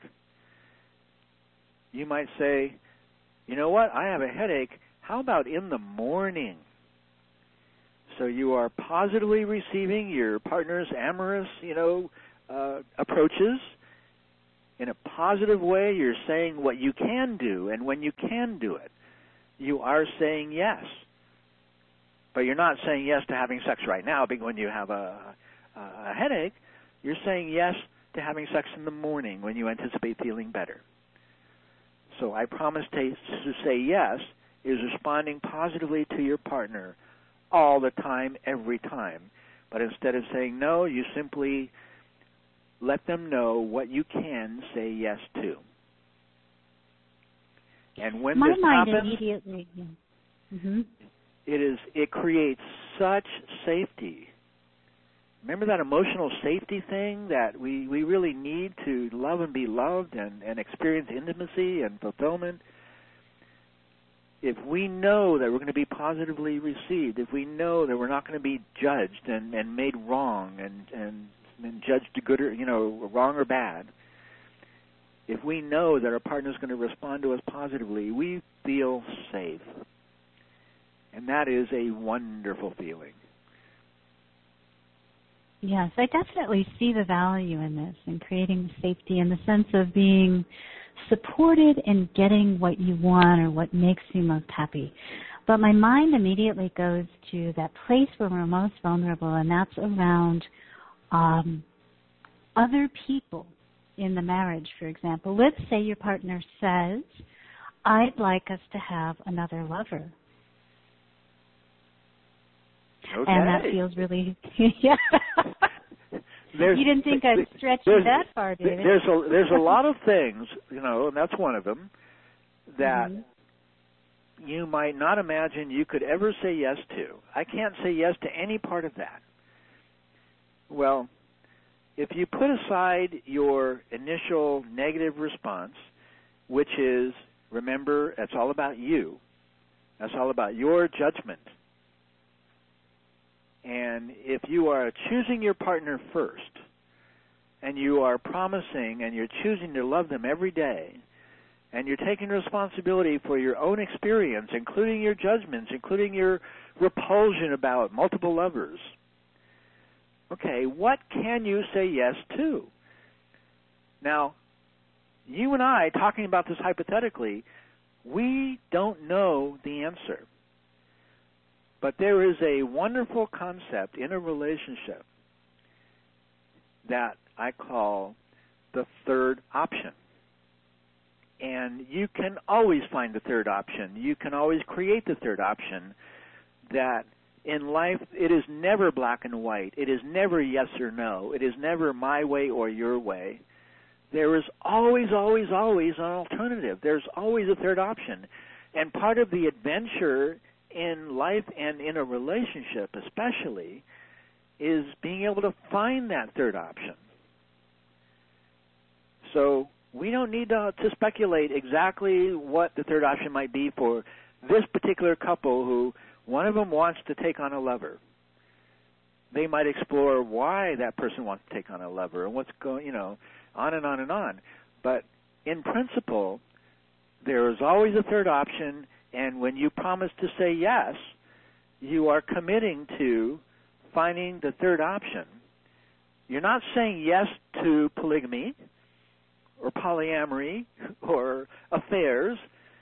you might say, you know what, I have a headache. How about in the morning? So you are positively receiving your partner's amorous, you know, uh, approaches. In a positive way, you're saying what you can do, and when you can do it, you are saying yes. But you're not saying yes to having sex right now because when you have a, a headache. You're saying yes to having sex in the morning when you anticipate feeling better. So I promise to, to say yes is responding positively to your partner all the time, every time. But instead of saying no, you simply let them know what you can say yes to. And when My this mind happens, immediately. Yeah. Mm-hmm. It is. It creates such safety. Remember that emotional safety thing that we, we really need to love and be loved and, and experience intimacy and fulfillment? If we know that we're going to be positively received, if we know that we're not going to be judged and, and made wrong and, and, and judged good or, you know, wrong or bad, if we know that our partner is going to respond to us positively, we feel safe. And that is a wonderful feeling. Yes, I definitely see the value in this, in creating safety in the sense of being supported in getting what you want or what makes you most happy. But my mind immediately goes to that place where we're most vulnerable, and that's around um, other people in the marriage, for example. Let's say your partner says, I'd like us to have another lover. Okay. And that feels really, yeah. There's, you didn't think I'd stretch you that far, David. There's a, there's a lot of things, you know, and that's one of them, that mm-hmm. you might not imagine you could ever say yes to. I can't say yes to any part of that. Well, if you put aside your initial negative response, which is, remember, it's all about you. That's all about your judgment. And if you are choosing your partner first, and you are promising and you're choosing to love them every day, and you're taking responsibility for your own experience, including your judgments, including your repulsion about multiple lovers, okay, what can you say yes to? Now, you and I, talking about this hypothetically, we don't know the answer. But there is a wonderful concept in a relationship that I call the third option. And you can always find the third option. You can always create the third option. That in life, it is never black and white. It is never yes or no. It is never my way or your way. There is always, always, always an alternative. There's always a third option. And part of the adventure in life and in a relationship especially is being able to find that third option. So we don't need to, to speculate exactly what the third option might be for this particular couple who one of them wants to take on a lover. They might explore why that person wants to take on a lover and what's going, you know, on and on and on. But in principle, there is always a third option, and when you promise to say yes, you are committing to finding the third option. You're not saying yes to polygamy or polyamory or affairs,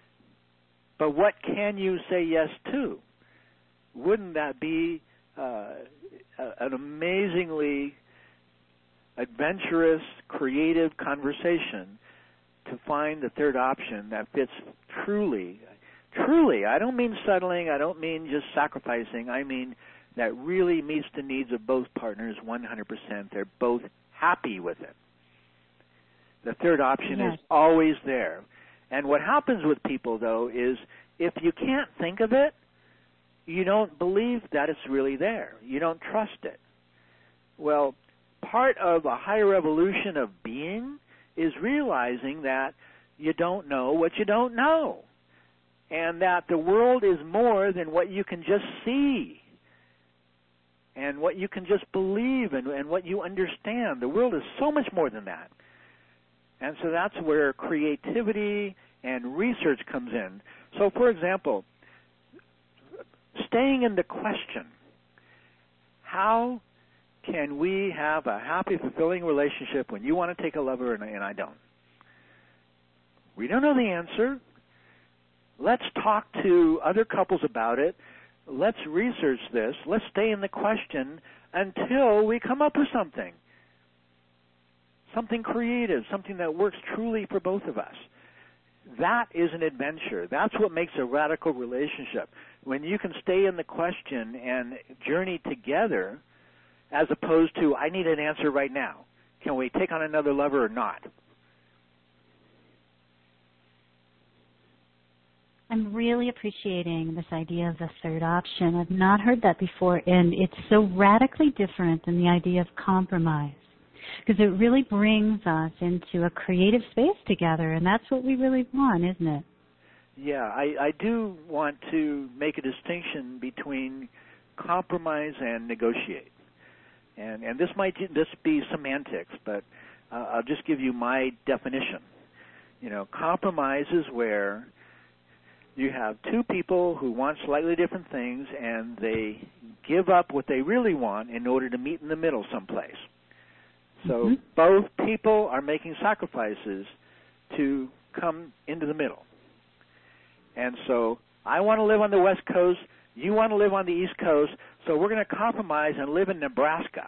but what can you say yes to? Wouldn't that be uh, an amazingly adventurous, creative conversation to find the third option that fits truly, truly, I don't mean settling, I don't mean just sacrificing, I mean that really meets the needs of both partners one hundred percent. They're both happy with it. The third option yes. is always there. And what happens with people, though, is if you can't think of it, you don't believe that it's really there. You don't trust it. Well, part of a higher evolution of being is realizing that you don't know what you don't know, and that the world is more than what you can just see and what you can just believe and, and what you understand. The world is so much more than that. And so that's where creativity and research comes in. So, for example, staying in the question, how can we have a happy, fulfilling relationship when you want to take a lover and, and I don't? We don't know the answer. Let's talk to other couples about it. Let's research this. Let's stay in the question until we come up with something. Something creative, something that works truly for both of us. That is an adventure. That's what makes a radical relationship. When you can stay in the question and journey together as opposed to, I need an answer right now. Can we take on another lover or not? I'm really appreciating this idea of the third option. I've not heard that before, and it's so radically different than the idea of compromise, because it really brings us into a creative space together, and that's what we really want, isn't it? Yeah, I, I do want to make a distinction between compromise and negotiate. And, and this might just be semantics, but uh, I'll just give you my definition. You know, compromise is where you have two people who want slightly different things, and they give up what they really want in order to meet in the middle someplace. So mm-hmm. both people are making sacrifices to come into the middle. And so I want to live on the West Coast, you want to live on the East Coast, so we're going to compromise and live in Nebraska.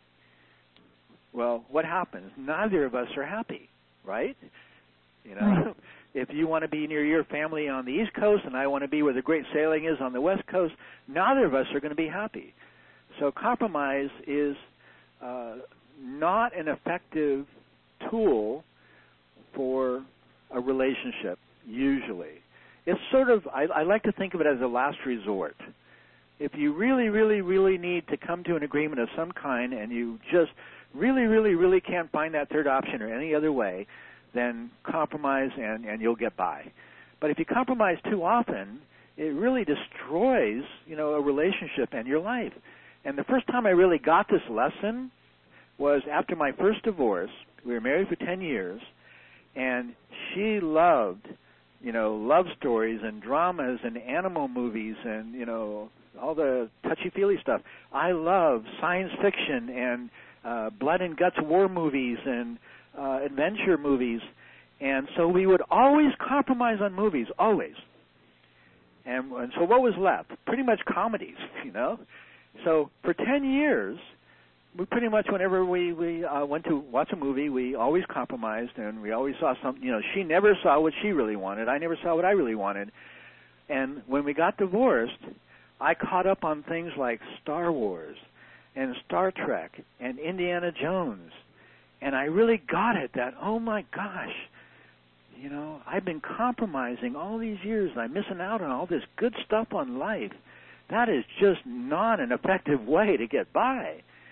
Well, what happens? Neither of us are happy, right? You know, right. If you want to be near your family on the East Coast and I want to be where the great sailing is on the West Coast, neither of us are going to be happy. So compromise is uh, not an effective tool for a relationship, usually. It's sort of, I, I like to think of it as a last resort. If you really, really, really need to come to an agreement of some kind and you just really, really, really can't find that third option or any other way, then compromise and, and you'll get by. But if you compromise too often, it really destroys, you know, a relationship and your life. And the first time I really got this lesson was after my first divorce. We were married for ten years, and she loved, you know, love stories and dramas and animal movies and, you know, all the touchy-feely stuff. I love science fiction and uh, blood and guts war movies and uh, adventure movies. And so we would always compromise on movies, always. And, and so what was left? Pretty much comedies, you know. So for ten years, we pretty much, whenever we, we uh, went to watch a movie, we always compromised, and we always saw something. You know, she never saw what she really wanted. I never saw what I really wanted. And when we got divorced, I caught up on things like Star Wars and Star Trek and Indiana Jones. And I really got it that, oh, my gosh, you know, I've been compromising all these years, and I'm missing out on all this good stuff on life. That is just not an effective way to get by.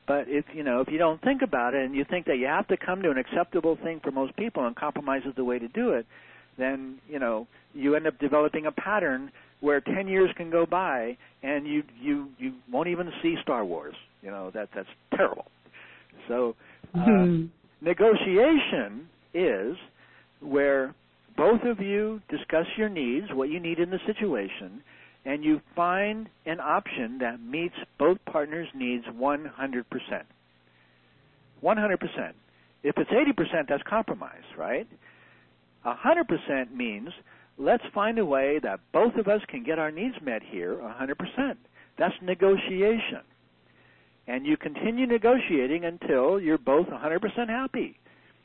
But if you know if you don't think about it and you think that you have to come to an acceptable thing for most people and compromise is the way to do it, then you know you end up developing a pattern where ten years can go by and you you you won't even see Star Wars. You know that that's terrible. So uh, mm-hmm. negotiation is where both of you discuss your needs, what you need in the situation, and you find an option that meets both partners' needs one hundred percent. one hundred percent. If it's eighty percent, that's compromise, right? one hundred percent means let's find a way that both of us can get our needs met here one hundred percent. That's negotiation. And you continue negotiating until you're both one hundred percent happy.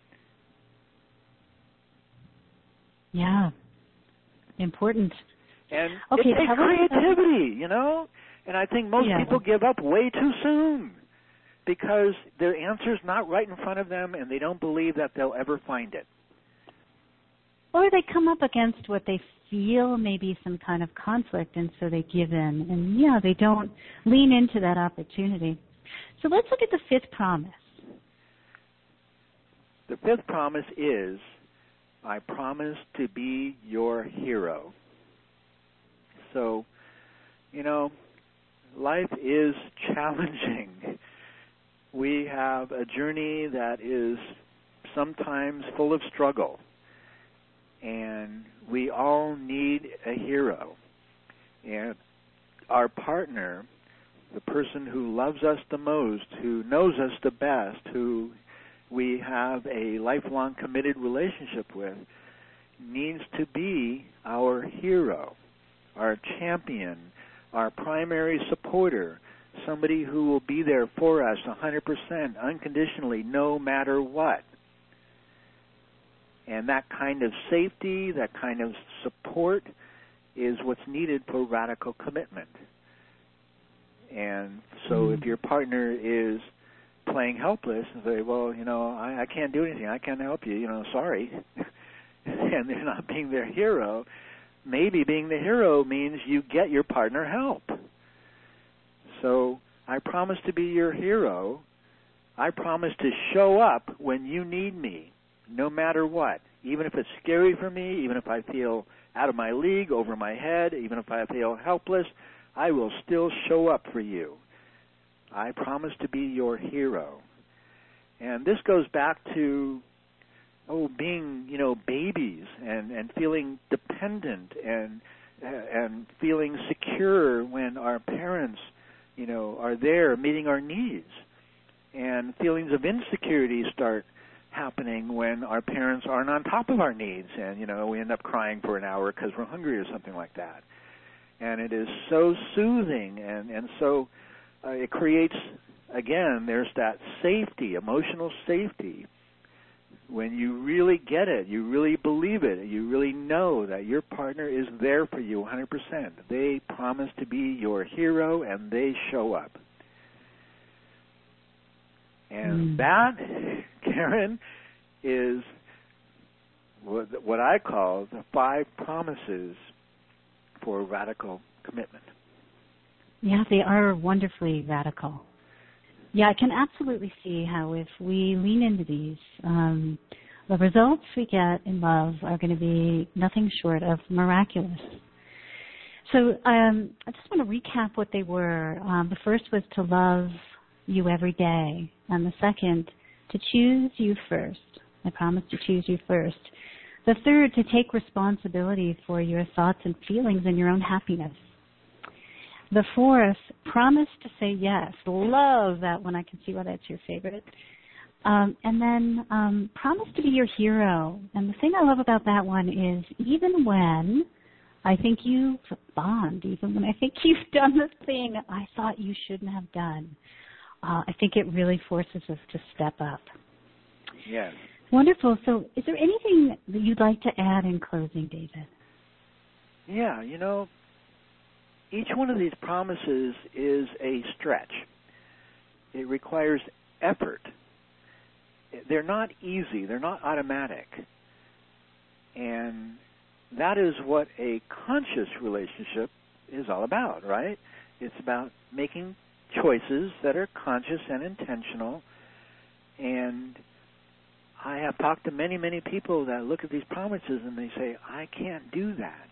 Yeah. Important. And okay, it takes creativity, you know? And I think most yeah. people give up way too soon because their answer's not right in front of them and they don't believe that they'll ever find it. Or they come up against what they feel may be some kind of conflict, and so they give in. And, yeah, they don't lean into that opportunity. So let's look at the fifth promise. The fifth promise is, I promise to be your hero. So, you know, life is challenging. We have a journey that is sometimes full of struggle. And we all need a hero. And our partner, the person who loves us the most, who knows us the best, who we have a lifelong committed relationship with, needs to be our hero, our champion, our primary supporter, somebody who will be there for us one hundred percent, unconditionally, no matter what. And that kind of safety, that kind of support is what's needed for radical commitment. And so mm-hmm. if your partner is playing helpless and say, well, you know, I, I can't do anything, I can't help you, you know, sorry, and they're not being their hero, maybe being the hero means you get your partner help. So I promise to be your hero. I promise to show up when you need me, no matter what, even if it's scary for me, even if I feel out of my league, over my head, even if I feel helpless, I will still show up for you. I promise to be your hero. And this goes back to, oh, being, you know, babies and, and feeling dependent and and feeling secure when our parents, you know, are there meeting our needs. And feelings of insecurity start happening when our parents aren't on top of our needs and, you know, we end up crying for an hour because we're hungry or something like that. And it is so soothing and, and so uh, it creates, again, there's that safety, emotional safety. When you really get it, you really believe it, you really know that your partner is there for you one hundred percent. They promise to be your hero and they show up. And mm. that, Karen, is what, what I call the five promises for radical commitment. Yeah, they are wonderfully radical. Yeah, I can absolutely see how if we lean into these, um, the results we get in love are going to be nothing short of miraculous. So um, I just want to recap what they were. Um, the first was to love you every day, and the second, to choose you first. I promise to choose you first. The third, to take responsibility for your thoughts and feelings and your own happiness. The fourth, promise to say yes. Love that one. I can see why that's your favorite. Um, and then um, promise to be your hero. And the thing I love about that one is even when I think you've bombed, even when I think you've done the thing I thought you shouldn't have done, uh, I think it really forces us to step up. Yes. Wonderful. So is there anything that you'd like to add in closing, David? Yeah, you know, each one of these promises is a stretch. It requires effort. They're not easy. They're not automatic. And that is what a conscious relationship is all about, right? It's about making choices that are conscious and intentional. And I have talked to many, many people that look at these promises and they say, I can't do that.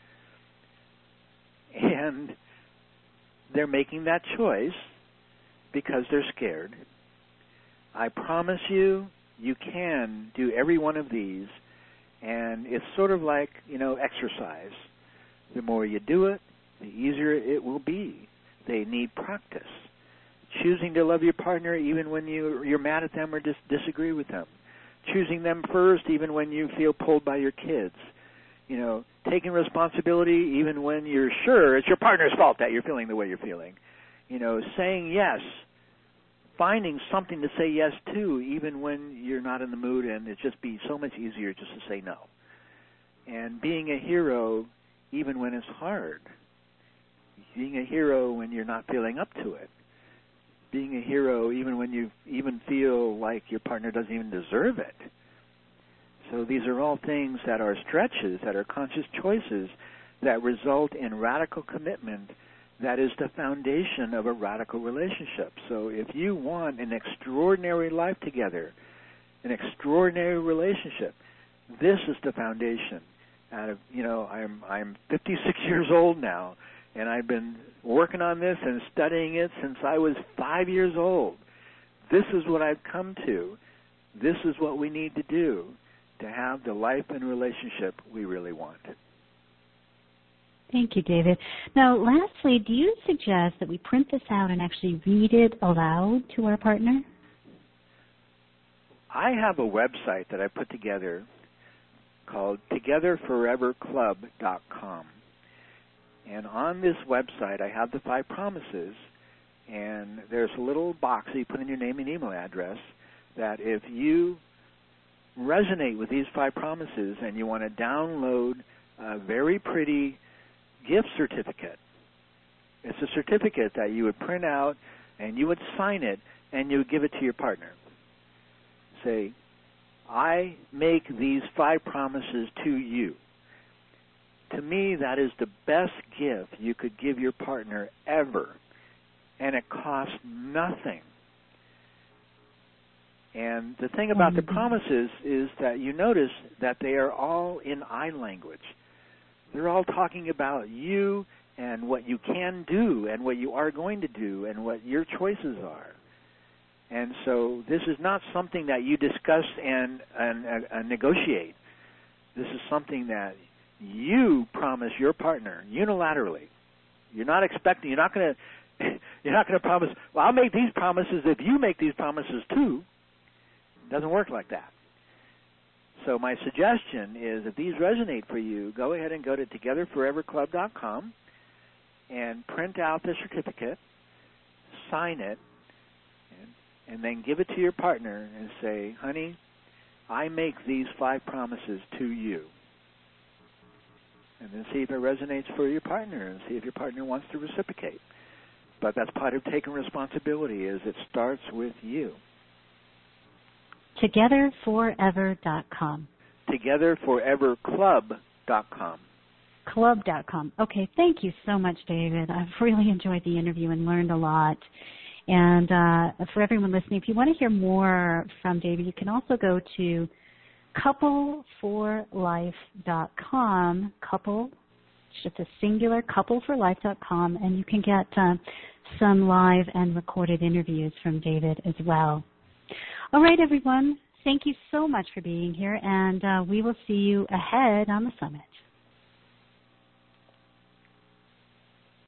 And they're making that choice because they're scared. I promise you, you can do every one of these, and it's sort of like, you know, exercise. The more you do it, the easier it will be. They need practice. Choosing to love your partner even when you, you're mad at them or dis- disagree with them. Choosing them first even when you feel pulled by your kids. You know, taking responsibility even when you're sure it's your partner's fault that you're feeling the way you're feeling. You know, saying yes. Finding something to say yes to even when you're not in the mood, and it'd just be so much easier just to say no. And being a hero even when it's hard. Being a hero when you're not feeling up to it. Being a hero even when you even feel like your partner doesn't even deserve it. So these are all things that are stretches, that are conscious choices that result in radical commitment that is the foundation of a radical relationship. So if you want an extraordinary life together, an extraordinary relationship, this is the foundation. Out of, you know, I'm I'm fifty-six years old now, and I've been working on this and studying it since I was five years old. This is what I've come to. This is what we need to do to have the life and relationship we really want. Thank you, David. Now, lastly, do you suggest that we print this out and actually read it aloud to our partner? I have a website that I put together called together forever club dot com. And on this website, I have the five promises, and there's a little box that you put in your name and email address that if you resonate with these five promises and you want to download a very pretty gift certificate. It's a certificate that you would print out and you would sign it and you would give it to your partner. Say, I make these five promises to you. To me, that is the best gift you could give your partner ever, and it costs nothing. And the thing about the promises is that you notice that they are all in I language. They're all talking about you and what you can do and what you are going to do and what your choices are. And so this is not something that you discuss and, and, and negotiate. This is something that you promise your partner unilaterally. You're not expecting, you're not going to, you're not going to promise, well, I'll make these promises if you make these promises too. It doesn't work like that. So my suggestion is if these resonate for you, go ahead and go to together forever club dot com and print out the certificate, sign it, and, and then give it to your partner and say, honey, I make these five promises to you. And then see if it resonates for your partner and see if your partner wants to reciprocate. But that's part of taking responsibility is it starts with you. together forever dot com. together forever club dot com. club dot com. Okay, thank you so much, David. I've really enjoyed the interview and learned a lot. And uh, for everyone listening, if you want to hear more from David, you can also go to couple for life dot com. Couple, it's just a singular, couple for life dot com, and you can get uh, some live and recorded interviews from David as well. All right, everyone. Thank you so much for being here, and uh, we will see you ahead on the summit.